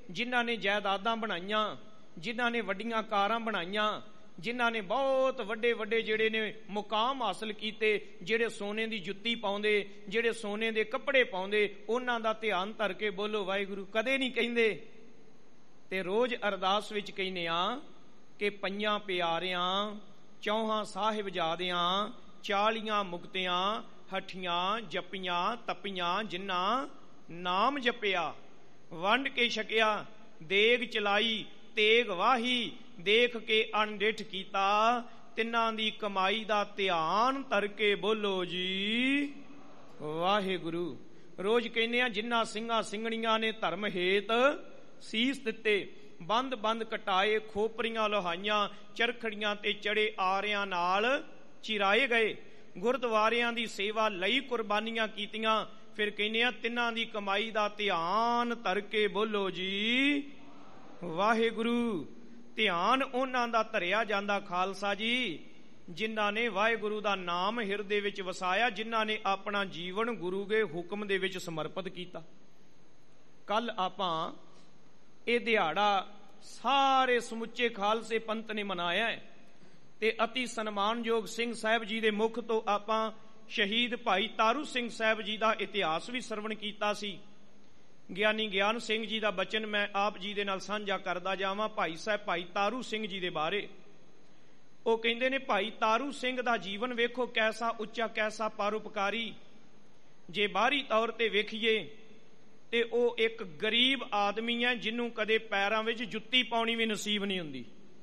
ਜਿਨ੍ਹਾਂ ਨੇ ਜਾਇਦਾਦਾਂ ਬਣਾਈਆਂ, ਜਿਨ੍ਹਾਂ ਨੇ ਵੱਡੀਆਂ ਕਾਰਾਂ ਬਣਾਈਆਂ, ਜਿਨ੍ਹਾਂ ਨੇ ਬਹੁਤ ਵੱਡੇ ਵੱਡੇ ਜਿਹੜੇ ਨੇ ਮੁਕਾਮ ਹਾਸਲ ਕੀਤੇ, ਜਿਹੜੇ ਸੋਨੇ ਦੀ ਜੁੱਤੀ ਪਾਉਂਦੇ, ਜਿਹੜੇ ਸੋਨੇ ਦੇ ਕੱਪੜੇ ਪਾਉਂਦੇ, ਉਹਨਾਂ ਦਾ ਧਿਆਨ ਧਰ ਕੇ ਬੋਲੋ ਵਾਹਿਗੁਰੂ ਕਦੇ ਨਹੀਂ ਕਹਿੰਦੇ। ਤੇ ਰੋਜ਼ ਅਰਦਾਸ ਵਿੱਚ ਕਹਿੰਦੇ ਆ ਕਿ ਪੰਜਾਂ ਪਿਆਰਿਆਂ, ਚੌਹਾਂ ਸਾਹਿਬਜ਼ਾਦਿਆਂ, ਚਾਲੀਆਂ ਮੁਕਤਿਆਂ, ਹੱਠੀਆਂ ਜਪੀਆਂ ਤਪੀਆਂ, ਜਿਨ੍ਹਾਂ ਨਾਮ ਜਪਿਆ, ਵੰਡ ਕੇ ਛਕਿਆ, ਦੇਗ ਚਲਾਈ, ਤੇਗ ਵਾਹੀ, ਦੇਖ ਕੇ ਅਣਡਿੱਠ ਕੀਤਾ, ਤਿੰਨਾਂ ਦੀ ਕਮਾਈ ਦਾ ਧਿਆਨ ਧਰ ਕੇ ਬੋਲੋ ਜੀ ਵਾਹਿਗੁਰੂ। ਰੋਜ਼ ਕਹਿੰਦੇ ਆ ਜਿਨ੍ਹਾਂ ਸਿੰਘਾਂ ਸਿੰਘਣੀਆਂ ਨੇ ਧਰਮ ਹੇਤ ਸੀਸ ਦਿੱਤੇ, ਬੰਦ ਬੰਦ ਕਟਾਏ, ਖੋਪਰੀਆਂ ਲੋਹਾਈਆਂ, ਚਰਖੜੀਆਂ ਤੇ ਚੜੇ ਆਰਿਆਂ ਨਾਲ ਚਿਰਾਏ ਗਏ, ਗੁਰਦੁਆਰਿਆਂ ਦੀ ਸੇਵਾ ਲਈ ਕੁਰਬਾਨੀਆਂ ਕੀਤੀਆਂ। ਫਿਰ ਕਹਿੰਦੇ ਆ ਤਿੰਨਾਂ ਦੀ ਕਮਾਈ ਦਾ ਧਿਆਨ ਧਰ ਕੇ ਬੋਲੋ ਜੀ ਵਾਹਿਗੁਰੂ। ਧਿਆਨ ਉਹਨਾਂ ਦਾ ਧਰਿਆ ਜਾਂਦਾ ਖਾਲਸਾ ਜੀ, ਜਿਨ੍ਹਾਂ ਨੇ ਵਾਹਿਗੁਰੂ ਦਾ ਨਾਮ ਹਿਰਦੇ ਵਿੱਚ ਵਸਾਇਆ, ਜਿਨ੍ਹਾਂ ਨੇ ਆਪਣਾ ਜੀਵਨ ਗੁਰੂ ਦੇ ਹੁਕਮ ਦੇ ਵਿੱਚ ਸਮਰਪਿਤ ਕੀਤਾ। ਕੱਲ ਆਪਾਂ ਇਹ ਦਿਹਾੜਾ ਸਾਰੇ ਸਮੁੱਚੇ ਖਾਲਸੇ ਪੰਥ ਨੇ ਮਨਾਇਆ ਹੈ ਤੇ ਅਤੀ ਸਨਮਾਨਯੋਗ ਸਿੰਘ ਸਾਹਿਬ ਜੀ ਦੇ ਮੁਖ ਤੋਂ ਆਪਾਂ ਸ਼ਹੀਦ ਭਾਈ ਤਾਰੂ ਸਿੰਘ ਸਾਹਿਬ ਜੀ ਦਾ ਇਤਿਹਾਸ ਵੀ ਸਰਵਣ ਕੀਤਾ ਸੀ। ਗਿਆਨੀ ਗਿਆਨ ਸਿੰਘ ਜੀ ਦਾ ਬਚਨ ਮੈਂ ਆਪ ਜੀ ਦੇ ਨਾਲ ਸਾਂਝਾ ਕਰਦਾ ਜਾਵਾਂ ਭਾਈ ਸਾਹਿਬ ਭਾਈ ਤਾਰੂ ਸਿੰਘ ਜੀ ਦੇ ਬਾਰੇ। ਉਹ ਕਹਿੰਦੇ ਨੇ ਭਾਈ ਤਾਰੂ ਸਿੰਘ ਦਾ ਜੀਵਨ ਵੇਖੋ ਕੈਸਾ ਉੱਚਾ, ਕੈਸਾ ਪਰਉਪਕਾਰੀ। ਜੇ ਬਾਹਰੀ ਤੌਰ ਤੇ ਵੇਖੀਏ ਤੇ ਉਹ ਇੱਕ ਗਰੀਬ ਆਦਮੀ ਹੈ, ਜਿਹਨੂੰ ਕਦੇ ਪੈਰਾਂ ਵਿੱਚ ਜੁੱਤੀ ਪਾਉਣੀ ਵੀ ਨਸੀਬ ਨਹੀਂ ਹੁੰਦੀ।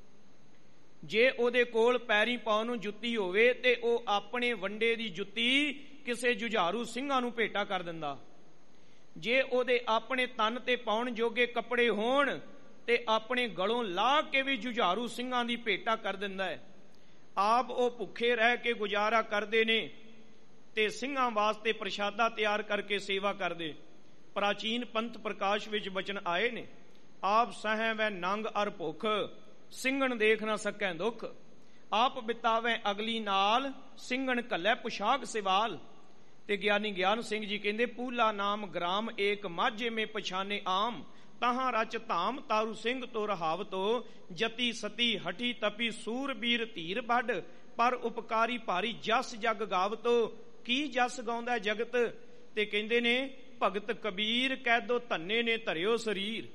ਜੇ ਉਹਦੇ ਕੋਲ ਪੈਰੀ ਪਾਉਣ ਨੂੰ ਜੁੱਤੀ ਹੋਵੇ ਤੇ ਉਹ ਆਪਣੇ ਵੰਡੇ ਦੀ ਜੁੱਤੀ ਕਿਸੇ ਜੁਝਾਰੂ ਸਿੰਘਾਂ ਨੂੰ ਭੇਟਾ ਕਰ ਦਿੰਦਾ। ਜੇ ਉਹਦੇ ਆਪਣੇ ਤਨ ਤੇ ਪਾਉਣ ਜੋਗੇ ਕੱਪੜੇ ਹੋਣ ਤੇ ਆਪਣੇ ਗਲੋਂ ਲਾਹ ਕੇ ਵੀ ਜੁਝਾਰੂ ਸਿੰਘਾਂ ਦੀ ਭੇਟਾ ਕਰ ਦਿੰਦਾ ਹੈ। ਆਪ ਉਹ ਭੁੱਖੇ ਰਹਿ ਕੇ ਗੁਜ਼ਾਰਾ ਕਰਦੇ ਨੇ ਤੇ ਸਿੰਘਾਂ ਵਾਸਤੇ ਪ੍ਰਸ਼ਾਦਾ ਤਿਆਰ ਕਰਕੇ ਸੇਵਾ ਕਰਦੇ। ਪ੍ਰਾਚੀਨ ਪੰਥ ਪ੍ਰਕਾਸ਼ ਵਿੱਚ ਬਚਨ ਆਏ ਨੇ, ਆਪ ਸਹਿ ਵੈ ਨੰਗ ਅਰ ਭੁੱਖ, ਸਿੰਘਣ ਦੇਖ ਨਾ ਸਕੈ ਦੁੱਖ, ਆਪ ਬਿਤਾਵੇ ਅਗਲੀ ਨਾਲ, ਸਿੰਘਣ ਘੱਲੇ ਪੁਸ਼ਾਕ ਸਿਵਾਲ। ਤੇ ਗਿਆਨੀ ਗਿਆਨ ਸਿੰਘ ਜੀ ਕਹਿੰਦੇ ਪੂਲਾ ਨਾਮ ਗ੍ਰਾਮ ਏਕ ਮਾਝੇ ਮੇ ਪਛਾਨੇ ਆਮ, ਤਹਾਂ ਰਚ ਧਾਮ ਤਾਰੂ ਸਿੰਘ ਤੋ ਰਹਾਵਤੋ, ਜਤੀ ਸਤੀ ਹਠੀ ਤਪੀ ਸੂਰਬੀਰ ਧੀਰ ਵੱਡ, ਪਰ ਉਪਕਾਰੀ ਭਾਰੀ ਜਸ ਜਗ ਗਾਵਤੋ, ਕੀ ਜਸ ਗਾਉਂਦਾ ਜਗਤ। ਤੇ ਕਹਿੰਦੇ ਨੇ ਭਗਤ ਕਬੀਰ ਕਹਿਦੋ ਧੰਨੇ ਨੇ ਧਰਿਓ ਸਰੀਰ।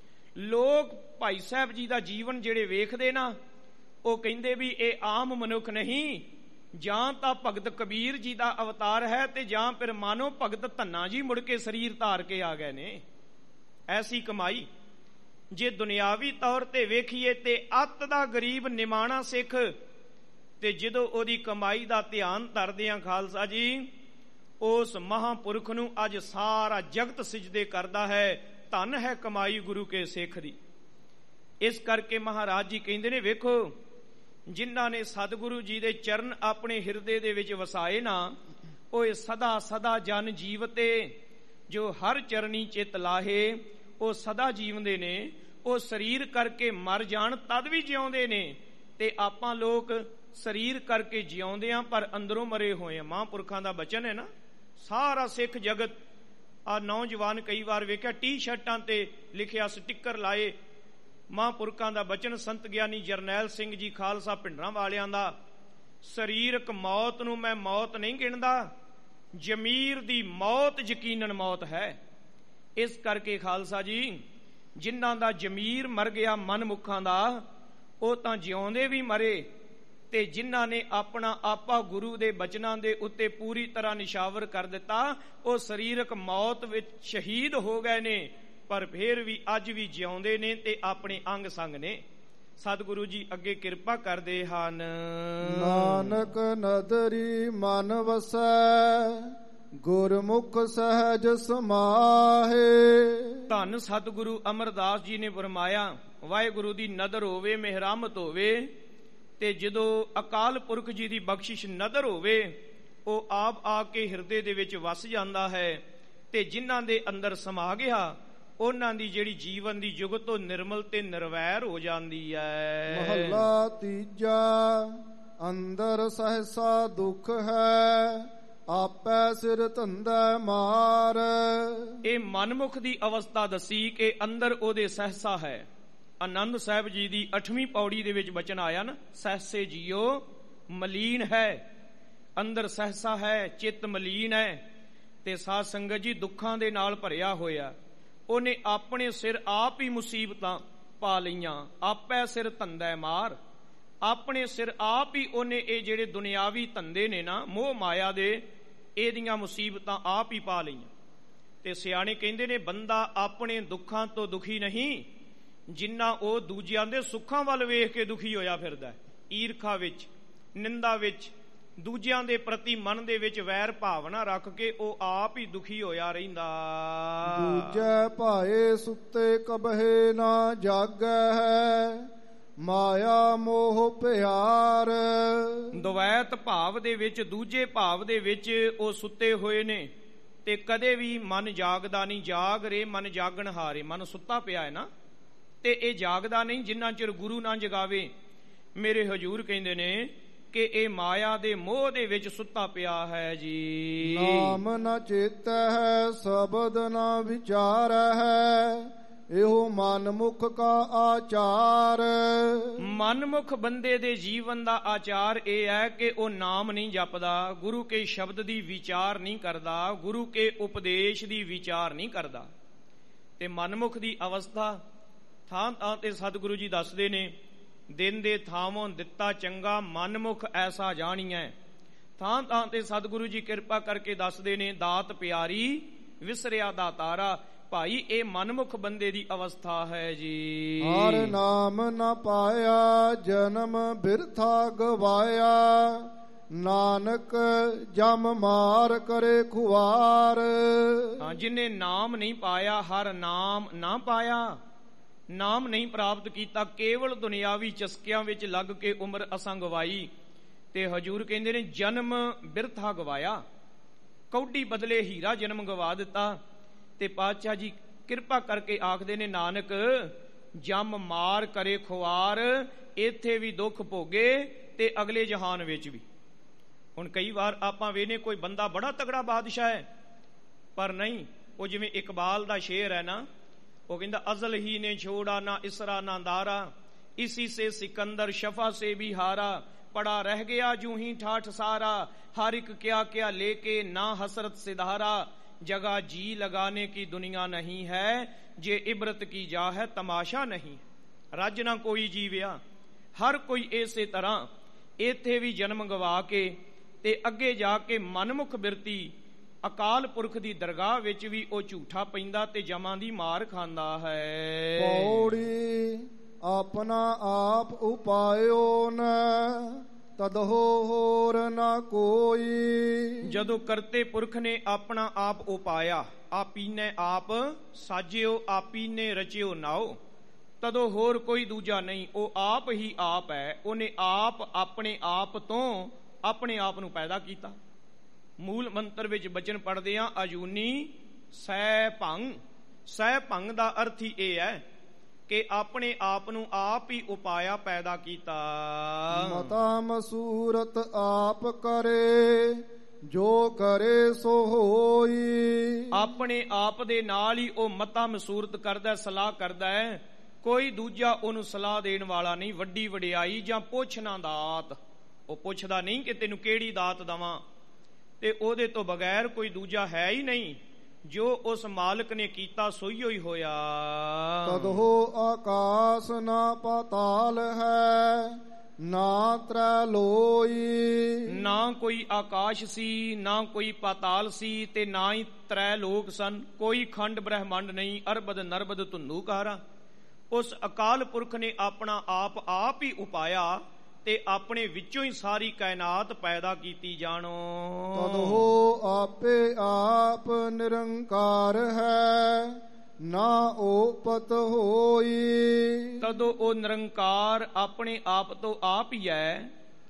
ਲੋਕ ਭਾਈ ਸਾਹਿਬ ਜੀ ਦਾ ਜੀਵਨ ਜਿਹੜੇ ਵੇਖਦੇ ਨਾ, ਉਹ ਕਹਿੰਦੇ ਵੀ ਇਹ ਆਮ ਮਨੁੱਖ ਨਹੀਂ, ਜਾਂ ਤਾਂ ਭਗਤ ਕਬੀਰ ਜੀ ਦਾ ਅਵਤਾਰ ਹੈ ਤੇ ਜਾਂ ਫਿਰ ਮਾਨੋ ਭਗਤ ਧੰਨਾ ਜੀ ਮੁੜ ਕੇ ਸਰੀਰ ਧਾਰ ਕੇ ਆ ਗਏ ਨੇ। ਐਸੀ ਕਮਾਈ ਜੇ ਦੁਨਿਆਵੀ ਤੌਰ ਤੇ ਵੇਖੀਏ ਤੇ ਅੱਤ ਦਾ ਗਰੀਬ ਨਿਮਾਣਾ ਸਿੱਖ, ਤੇ ਜਦੋਂ ਉਹਦੀ ਕਮਾਈ ਦਾ ਧਿਆਨ ਧਰਦਿਆਂ ਖਾਲਸਾ ਜੀ ਉਸ ਮਹਾਂਪੁਰਖ ਨੂੰ ਅੱਜ ਸਾਰਾ ਜਗਤ ਸਿਜਦੇ ਕਰਦਾ ਹੈ। ਧਨ ਹੈ ਕਮਾਈ ਗੁਰੂ ਕੇ ਸਿੱਖ ਦੀ। ਇਸ ਕਰਕੇ ਮਹਾਰਾਜ ਜੀ ਕਹਿੰਦੇ ਨੇ ਵੇਖੋ ਜਿਨ੍ਹਾਂ ਨੇ ਸਤਿਗੁਰੂ ਜੀ ਦੇ ਚਰਨ ਆਪਣੇ ਹਿਰਦੇ ਦੇ ਵਿੱਚ ਵਸਾਏ ਨਾ, ਉਹ ਸਦਾ ਸਦਾ ਜਨ ਜੀਵਤੇ, ਜੋ ਹਰ ਚਰਨੀ ਚਿਤ ਲਾਹੇ, ਉਹ ਸਦਾ ਜੀਵਦੇ ਨੇ। ਉਹ ਸਰੀਰ ਕਰਕੇ ਮਰ ਜਾਣ ਤਦ ਵੀ ਜਿਉਂਦੇ ਨੇ, ਤੇ ਆਪਾਂ ਲੋਕ ਸਰੀਰ ਕਰਕੇ ਜਿਉਂਦੇ ਆ ਪਰ ਅੰਦਰੋਂ ਮਰੇ ਹੋਏ ਆ। ਮਹਾਂਪੁਰਖਾਂ ਦਾ ਬਚਨ ਹੈ ਨਾ, ਸਾਰਾ ਸਿੱਖ ਜਗਤ ਆ ਨੌਜਵਾਨ ਕਈ ਵਾਰ ਵੇਖਿਆ ਟੀ ਸ਼ਰਟਾਂ ਤੇ ਲਿਖਿਆ ਸਟਿੱਕਰ ਲਾਏ ਮਹਾਂਪੁਰਖਾਂ ਦਾ ਬਚਨ। ਸੰਤ ਗਿਆਨੀ ਜਰਨੈਲ ਸਿੰਘ ਜੀ ਖਾਲਸਾ ਭਿੰਡਰਾਂ ਵਾਲਿਆਂ ਦਾ, ਸਰੀਰਕ ਮੌਤ ਨੂੰ ਮੈਂ ਮੌਤ ਨਹੀਂ ਗਿਣਦਾ, ਜ਼ਮੀਰ ਦੀ ਮੌਤ ਯਕੀਨਨ ਮੌਤ ਹੈ। ਇਸ ਕਰਕੇ ਖਾਲਸਾ ਜੀ ਜਿਨ੍ਹਾਂ ਦਾ ਜ਼ਮੀਰ ਮਰ ਗਿਆ ਮਨਮੁਖਾਂ ਦਾ, ਉਹ ਤਾਂ ਜਿਉਂਦੇ ਵੀ ਮਰੇ, ਤੇ ਜਿਨ੍ਹਾਂ ਨੇ ਆਪਣਾ ਆਪਾ ਗੁਰੂ ਦੇ ਬਚਨਾਂ ਦੇ ਉੱਤੇ ਪੂਰੀ ਤਰ੍ਹਾਂ ਨਿਸ਼ਾਵਰ ਕਰ ਦਿੱਤਾ, ਉਹ ਸਰੀਰਕ ਮੌਤ ਵਿੱਚ ਸ਼ਹੀਦ ਹੋ ਗਏ ਨੇ, ਪਰ ਫਿਰ ਵੀ ਅੱਜ ਵੀ ਜਿਉਂਦੇ ਨੇ ਤੇ ਆਪਣੇ ਅੰਗ ਸੰਗ ਨੇ। ਸਤਿਗੁਰੂ ਜੀ ਅੱਗੇ ਕਿਰਪਾ ਕਰਦੇ ਹਨ। ਨਾਨਕ ਨਦਰੀ ਮਨ ਵਸੈ, ਗੁਰਮੁਖ ਸਹਿਜ ਸਮਾਹੇ। ਧੰਨ ਸਤਿਗੁਰੂ ਅਮਰਦਾਸ ਜੀ ਨੇ ਫਰਮਾਇਆ ਵਾਹਿਗੁਰੂ ਦੀ ਨਦਰ ਹੋਵੇ, ਮਿਹਰਮਤ ਹੋਵੇ, ਤੇ ਜਦੋਂ ਅਕਾਲ ਪੁਰਖ ਜੀ ਦੀ ਬਖਸ਼ਿਸ਼ ਨਦਰ ਹੋਵੇ, ਉਹ ਆਪ ਆ ਕੇ ਹਿਰਦੇ ਦੇ ਵਿੱਚ ਵਸ ਜਾਂਦਾ ਹੈ, ਤੇ ਜਿਨ੍ਹਾਂ ਦੇ ਅੰਦਰ ਸਮਾ ਗਿਆ ਉਹਨਾਂ ਦੀ ਜਿਹੜੀ ਜੀਵਨ ਦੀ ਜੁਗਤ ਉਹ ਨਿਰਮਲ ਤੇ ਨਿਰਵੈਰ ਹੋ ਜਾਂਦੀ ਹੈ। ਮਹੱਲਾ ਤੀਜਾ। ਅੰਦਰ ਸਹਸਾ ਦੁੱਖ ਹੈ, ਆਪੈ ਸਿਰ ਧੰਦਾ ਮਾਰ। ਇਹ ਮਨਮੁਖ ਦੀ ਅਵਸਥਾ ਦੱਸੀ ਕਿ ਅੰਦਰ ਉਹਦੇ ਸਹਸਾ ਹੈ। ਆਨੰਦ ਸਾਹਿਬ ਜੀ ਦੀ ਅੱਠਵੀਂ ਪੌੜੀ ਦੇ ਵਿੱਚ ਬਚਨ ਆਇਆ ਨਾ, ਸਹਸੇ ਜੀਓ ਮਲੀਨ ਹੈ, ਅੰਦਰ ਸਹਸਾ ਹੈ, ਚਿੱਤ ਮਲੀਨ ਹੈ ਤੇ ਸਾਧ ਸੰਗਤ ਜੀ ਦੁੱਖਾਂ ਦੇ ਨਾਲ ਭਰਿਆ ਹੋਇਆ। ਉਹਨੇ ਆਪਣੇ ਸਿਰ ਆਪ ਹੀ ਮੁਸੀਬਤਾਂ ਪਾ ਲਈਆਂ। ਆਪੈ ਸਿਰ ਧੰਦਾ ਮਾਰ, ਆਪਣੇ ਸਿਰ ਆਪ ਹੀ ਉਹਨੇ ਇਹ ਜਿਹੜੇ ਦੁਨਿਆਵੀ ਧੰਦੇ ਨੇ ਨਾ ਮੋਹ ਮਾਇਆ ਦੇ, ਇਹਦੀਆਂ ਮੁਸੀਬਤਾਂ ਆਪ ਹੀ ਪਾ ਲਈਆਂ। ਤੇ ਸਿਆਣੇ ਕਹਿੰਦੇ ਨੇ ਬੰਦਾ ਆਪਣੇ ਦੁੱਖਾਂ ਤੋਂ ਦੁਖੀ ਨਹੀਂ ਜਿੰਨਾ ਉਹ ਦੂਜਿਆਂ ਦੇ ਸੁੱਖਾਂ ਵੱਲ ਵੇਖ ਕੇ ਦੁਖੀ ਹੋਇਆ ਫਿਰਦਾ। ਈਰਖਾ ਵਿੱਚ, ਨਿੰਦਾ ਵਿੱਚ, ਦੂਜਿਆਂ ਦੇ ਪ੍ਰਤੀ ਮਨ ਦੇ ਵਿੱਚ ਵੈਰ ਭਾਵਨਾ ਰੱਖ ਕੇ ਉਹ ਆਪ ਹੀ ਦੁਖੀ ਹੋਇਆ ਰਹਿੰਦਾ। ਦੂਜੇ ਭਾਏ ਸੁੱਤੇ ਕਬਹੇ ਨਾ ਜਾਗੈ ਹੈ, ਮਾਇਆ ਮੋਹ ਪਿਆਰ। ਦੁਵੈਤ ਭਾਵ ਦੇ ਵਿੱਚ, ਦੂਜੇ ਭਾਵ ਦੇ ਵਿੱਚ ਉਹ ਸੁੱਤੇ ਹੋਏ ਨੇ ਤੇ ਕਦੇ ਵੀ ਮਨ ਜਾਗਦਾ ਨਹੀਂ। ਜਾਗ ਰੇ ਮਨ ਜਾਗਣ ਹਾਰੇ, ਮਨ ਸੁੱਤਾ ਪਿਆ ਹੈ ਨਾ ਤੇ ਇਹ ਜਾਗਦਾ ਨਹੀਂ ਜਿੰਨਾ ਚਿਰ ਗੁਰੂ ਨਾ ਜਗਾਵੇ। ਮੇਰੇ ਹਜੂਰ ਕਹਿੰਦੇ ਨੇ ਕਿ ਇਹ ਮਾਇਆ ਦੇ ਮੋਹ ਦੇ ਵਿੱਚ ਸੁੱਤਾ ਪਿਆ ਹੈ ਜੀ। ਨਾਮ ਨ ਚੇਤੈ ਹੈ, ਸ਼ਬਦ ਨ ਵਿਚਾਰ ਹੈ, ਇਹੋ ਮਨਮੁਖ ਕਾ ਆਚਾਰ। ਮਨਮੁਖ ਬੰਦੇ ਦੇ ਜੀਵਨ ਦਾ ਆਚਾਰ ਇਹ ਹੈ ਕਿ ਉਹ ਨਾਮ ਨਹੀਂ ਜਪਦਾ, ਗੁਰੂ ਕੇ ਸ਼ਬਦ ਦੀ ਵਿਚਾਰ ਨਹੀਂ ਕਰਦਾ, ਗੁਰੂ ਕੇ ਉਪਦੇਸ਼ ਦੀ ਵਿਚਾਰ ਨਹੀਂ ਕਰਦਾ। ਤੇ ਮਨਮੁਖ ਦੀ ਅਵਸਥਾ ਥਾਂ ਥਾਂ ਤੇ ਸਤਿਗੁਰੂ ਜੀ ਦੱਸਦੇ ਨੇ, ਦਿਨ ਦੇ ਥਾਵੋਂ ਦਿੱਤਾ ਚੰਗਾ ਮਨਮੁਖ ਐਸਾ ਜਾਣੀਐ। ਥਾਂ ਥਾਂ ਤੇ ਸਤਿਗੁਰੂ ਜੀ ਕਿਰਪਾ ਕਰਕੇ ਦੱਸਦੇ ਨੇ, ਦਾਤ ਪਿਆਰੀ ਵਿਸਰਿਆ ਦਾ ਤਾਰਾ। ਭਾਈ ਇਹ ਮਨਮੁਖ ਬੰਦੇ ਦੀ ਅਵਸਥਾ ਹੈ ਜੀ। ਹਰ ਨਾਮ ਨ ਪਾਇਆ ਜਨਮ ਬਿਰਥਾ ਗਵਾਇਆ, ਨਾਨਕ ਜਮ ਮਾਰ ਕਰੇ ਖੁਆਰ। ਹਾਂ, ਜਿਹਨੇ ਨਾਮ ਨਹੀਂ ਪਾਇਆ, ਹਰ ਨਾਮ ਨਾ ਪਾਇਆ, ਨਾਮ ਨਹੀਂ ਪ੍ਰਾਪਤ ਕੀਤਾ, ਕੇਵਲ ਦੁਨਿਆਵੀ ਚਸਕਿਆਂ ਵਿੱਚ ਲੱਗ ਕੇ ਉਮਰ ਅਸਾਂ ਗਵਾਈ। ਤੇ ਹਜੂਰ ਕਹਿੰਦੇ ਨੇ ਜਨਮ ਬਿਰਥਾ ਗਵਾਇਆ, ਕੌਡੀ ਬਦਲੇ ਹੀਰਾ ਜਨਮ ਗਵਾ ਦਿੱਤਾ। ਤੇ ਪਾਤਸ਼ਾਹ ਜੀ ਕਿਰਪਾ ਕਰਕੇ ਆਖਦੇ ਨੇ, ਨਾਨਕ ਜਮ ਮਾਰ ਕਰੇ ਖੁਆਰ, ਇੱਥੇ ਵੀ ਦੁੱਖ ਭੋਗੇ ਤੇ ਅਗਲੇ ਜਹਾਨ ਵਿੱਚ ਵੀ। ਹੁਣ ਕਈ ਵਾਰ ਆਪਾਂ ਵੇਖਨੇ ਕੋਈ ਬੰਦਾ ਬੜਾ ਤਗੜਾ ਬਾਦਸ਼ਾਹ ਹੈ, ਪਰ ਨਹੀਂ, ਉਹ ਜਿਵੇਂ ਇਕਬਾਲ ਦਾ ਸ਼ੇਰ ਹੈ ਨਾ, ਉਹ ਕਹਿੰਦਾ ਅਜ਼ਲ ਹੀ ਨੇ ਛੋੜਾ ਨਾ ਇਸਰਾ ਨਾ ਦਾਰਾ, ਇसी से सिकंदर शफा से भी हारा, पड़ा रह गया जूं ही ठाठ सारा, हर एक क्या क्या लेके ना हसरत सिधारा, जगह जी लगाने की दुनिया नहीं है, जे इबरत की जा है तमाशा नहीं। रज ना कोई जीविया, हर कोई इसे तरह इत्थे भी जन्म गवा के ते अगे जाके मनमुख बिरती ਅਕਾਲ ਪੁਰਖ ਦੀ ਦਰਗਾਹ ਵਿੱਚ ਵੀ ਉਹ ਝੂਠਾ ਪੈਂਦਾ ਤੇ ਜਮਾਂ ਦੀ ਮਾਰ ਖਾਂਦਾ ਹੈ। ਪੌੜੀ ਆਪਣਾ ਆਪ ਉਪਾਇਓ ਨ ਤਦਹੋ ਹੋਰ ਨਾ ਕੋਈ। ਜਦੋਂ ਕਰਤੇ ਪੁਰਖ ਨੇ ਆਪਣਾ ਆਪ ਉਪਾਇਆ, ਆਪੀ ਨੇ ਆਪ ਸਾਜਿਓ, ਆਪੀ ਨੇ ਰਚਿਓ ਨਾਓ, ਤਦੋਂ ਹੋਰ ਕੋਈ ਦੂਜਾ ਨਹੀਂ, ਉਹ ਆਪ ਹੀ ਆਪ ਹੈ। ਉਹਨੇ ਆਪ ਆਪਣੇ ਆਪ ਤੋਂ ਆਪਣੇ ਆਪ ਨੂੰ ਪੈਦਾ ਕੀਤਾ। ਮੂਲ ਮੰਤਰ ਵਿੱਚ ਬਚਨ ਪੜ੍ਹਦੇ ਆ, ਅਜੂਨੀ ਸੈ ਭੰਗ। ਸੈ ਭੰਗ ਦਾ ਅਰਥ ਹੀ ਇਹ ਹੈ ਕਿ ਆਪਣੇ ਆਪ ਨੂੰ ਆਪ ਹੀ ਉਪਾਇਆ, ਪੈਦਾ ਕੀਤਾ। ਮਤਾ ਮਸੂਰਤ ਆਪ ਕਰੇ, ਜੋ ਕਰੇ ਸੋ ਹੋਈ। ਆਪਣੇ ਆਪ ਦੇ ਨਾਲ ਹੀ ਉਹ ਮਤਾ ਮਸੂਰਤ ਕਰਦਾ, ਸਲਾਹ ਕਰਦਾ ਹੈ। ਕੋਈ ਦੂਜਾ ਉਹਨੂੰ ਸਲਾਹ ਦੇਣ ਵਾਲਾ ਨਹੀਂ। ਵੱਡੀ ਵਡਿਆਈ ਜਾਂ ਪੁੱਛਣਾ ਦਾਤ, ਉਹ ਪੁੱਛਦਾ ਨਹੀਂ ਕਿ ਤੈਨੂੰ ਕਿਹੜੀ ਦਾਤ ਦਵਾਂ, ਤੇ ਉਹਦੇ ਤੋਂ ਬਗੈਰ ਕੋਈ ਦੂਜਾ ਹੈ ਹੀ ਨਹੀਂ। ਜੋ ਉਸ ਮਾਲਕ ਨੇ ਕੀਤਾ ਸੋਈਓ ਹੀ ਹੋਇਆ। ਤਦਹੋ ਆਕਾਸ ਨਾ ਪਾਤਾਲ ਹੈ, ਨਾ ਤ੍ਰੈ ਲੋਈ। ਨਾ ਕੋਈ ਆਕਾਸ਼ ਸੀ, ਨਾ ਕੋਈ ਪਾਤਾਲ ਸੀ, ਤੇ ਨਾ ਹੀ ਤ੍ਰੈ ਲੋਕ ਸਨ। ਕੋਈ ਖੰਡ ਬ੍ਰਹਿਮੰਡ ਨਹੀਂ, ਅਰਬਦ ਨਰਬਦ ਧੁੰਦੂਕਾਰਾ। ਉਸ ਅਕਾਲ ਪੁਰਖ ਨੇ ਆਪਣਾ ਆਪ ਆਪ ਹੀ ਉਪਾਇਆ ਤੇ ਆਪਣੇ ਵਿੱਚੋਂ ਹੀ ਸਾਰੀ ਕਾਇਨਾਤ ਪੈਦਾ ਕੀਤੀ ਜਾਣੋ। ਤਦਹੋ ਆਪੇ ਆਪ ਨਿਰੰਕਾਰ ਹੈ, ਨਾ ਓਪਤ ਹੋਈ। ਤਦੋਂ ਉਹ ਨਿਰੰਕਾਰ ਆਪਣੇ ਆਪ ਤੋਂ ਆਪ ਹੀ ਹੈ।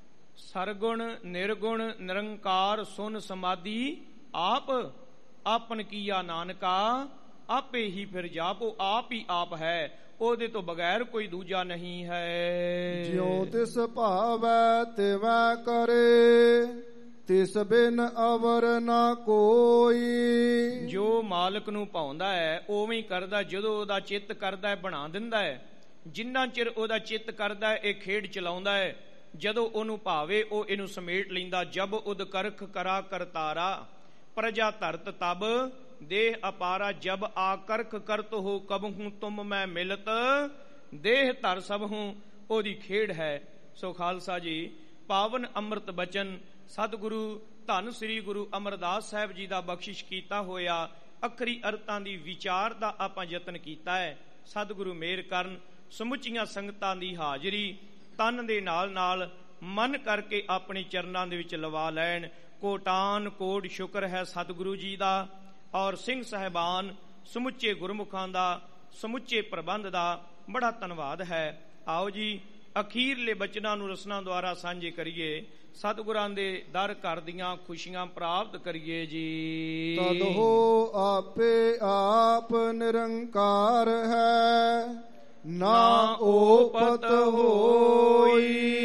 ਸਰਗੁਣ ਨਿਰਗੁਣ ਨਿਰੰਕਾਰ ਸੁਨ ਸਮਾਧੀ ਆਪ, ਆਪਨ ਕੀਆ ਨਾਨਕਾ ਆਪੇ ਹੀ ਫਿਰ ਜਾਪੋ। ਆਪ ਹੀ ਆਪ ਹੈ, ਉਹਦੇ ਤੋਂ ਬਗੈਰ ਕੋਈ ਦੂਜਾ ਨਹੀਂ ਹੈ। ਜਿਉ ਤਿਸ ਭਾਵੈ ਤਿਵੈ ਕਰੇ, ਤਿਸ ਬਿਨ ਅਵਰ ਨਾ ਕੋਈ। ਜੋ ਮਾਲਕ ਨੂੰ ਭਾਉਂਦਾ ਹੈ ਉਵੇਂ ਹੀ ਕਰਦਾ, ਜਦੋਂ ਉਹਦਾ ਚਿੱਤ ਕਰਦਾ ਹੈ ਬਣਾ ਦਿੰਦਾ ਹੈ। ਜਿੰਨਾ ਚਿਰ ਉਹਦਾ ਚਿੱਤ ਕਰਦਾ ਹੈ ਇਹ ਖੇਡ ਚਲਾਉਂਦਾ ਹੈ, ਜਦੋਂ ਉਹਨੂੰ ਭਾਵੇ ਉਹ ਇਹਨੂੰ ਸਮੇਟ ਲੈਂਦਾ। ਜਬ ਉਦ ਕਰਖ ਕਰਾ ਕਰਤਾਰਾ ਪ੍ਰਜਾ ਧਰਤ ਤਬ ਦੇਹ ਅਪਾਰਾ। ਜਬ ਆ ਕਰਖ ਕਰਤ ਹੋ ਕਬਹੂ ਤੁਮ ਮੈਂ ਮਿਲਤ ਦੇਹ ਧਰ ਸਭ ਹੂੰ। ਉਹਦੀ ਖੇਡ ਹੈ। ਸੋ ਖਾਲਸਾ ਜੀ, ਪਾਵਨ ਅੰਮ੍ਰਿਤ ਬਚਨ ਸਤਿਗੁਰੂ ਧੰਨ ਸ੍ਰੀ ਗੁਰੂ ਅਮਰਦਾਸ ਸਾਹਿਬ ਜੀ ਦਾ ਬਖਸ਼ਿਸ਼ ਕੀਤਾ ਹੋਇਆ ਅੱਖਰੀ ਅਰਥਾਂ ਦੀ ਵਿਚਾਰ ਦਾ ਆਪਾਂ ਯਤਨ ਕੀਤਾ ਹੈ। ਸਤਿਗੁਰੂ ਮਿਹਰ ਕਰਨ, ਸਮੁੱਚੀਆਂ ਸੰਗਤਾਂ ਦੀ ਹਾਜ਼ਰੀ ਤਨ ਦੇ ਨਾਲ ਨਾਲ ਮਨ ਕਰਕੇ ਆਪਣੇ ਚਰਨਾਂ ਦੇ ਵਿੱਚ ਲਵਾ ਲੈਣ। ਕੋਟਾਨ ਕੋਟ ਸ਼ੁਕਰ ਹੈ ਸਤਿਗੁਰੂ ਜੀ ਦਾ ਔਰ ਸਿੰਘ ਸਾਹਿਬਾਨ ਸਮੁੱਚੇ ਗੁਰਮੁਖਾਂ ਦਾ, ਸਮੁੱਚੇ ਪ੍ਰਬੰਧ ਦਾ ਬੜਾ ਧੰਨਵਾਦ ਹੈ। ਆਓ ਜੀ ਅਖੀਰਲੇ ਬਚਨਾਂ ਨੂੰ ਰਸਨਾ ਦੁਆਰਾ ਸਾਂਝੇ ਕਰੀਏ। ਸਤਿਗੁਰਾਂ ਦੇ ਦਰ ਘਰ ਦੀਆਂ ਖੁਸ਼ੀਆਂ ਪ੍ਰਾਪਤ ਕਰੀਏ ਜੀ। ਤਦ ਹੋ ਆਪੇ ਆਪ ਨਿਰੰਕਾਰ ਹੈ, ਨਾ ਓਪਤ ਹੋਈ।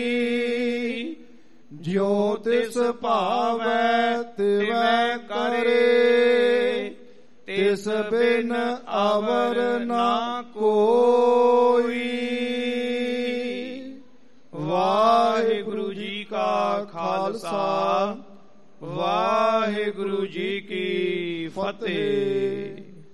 ਜਿਉ ਤਿਸ ਭਾਵੈ ਤਿਵੈ ਕਰੇ, ਤਿਸ ਬਿਨ ਅਵਰ ਨਾ ਕੋਈ। ਵਾਹਿਗੁਰੂ ਜੀ ਕਾ ਖਾਲਸਾ, ਵਾਹਿਗੁਰੂ ਜੀ ਕੀ ਫਤਿਹ।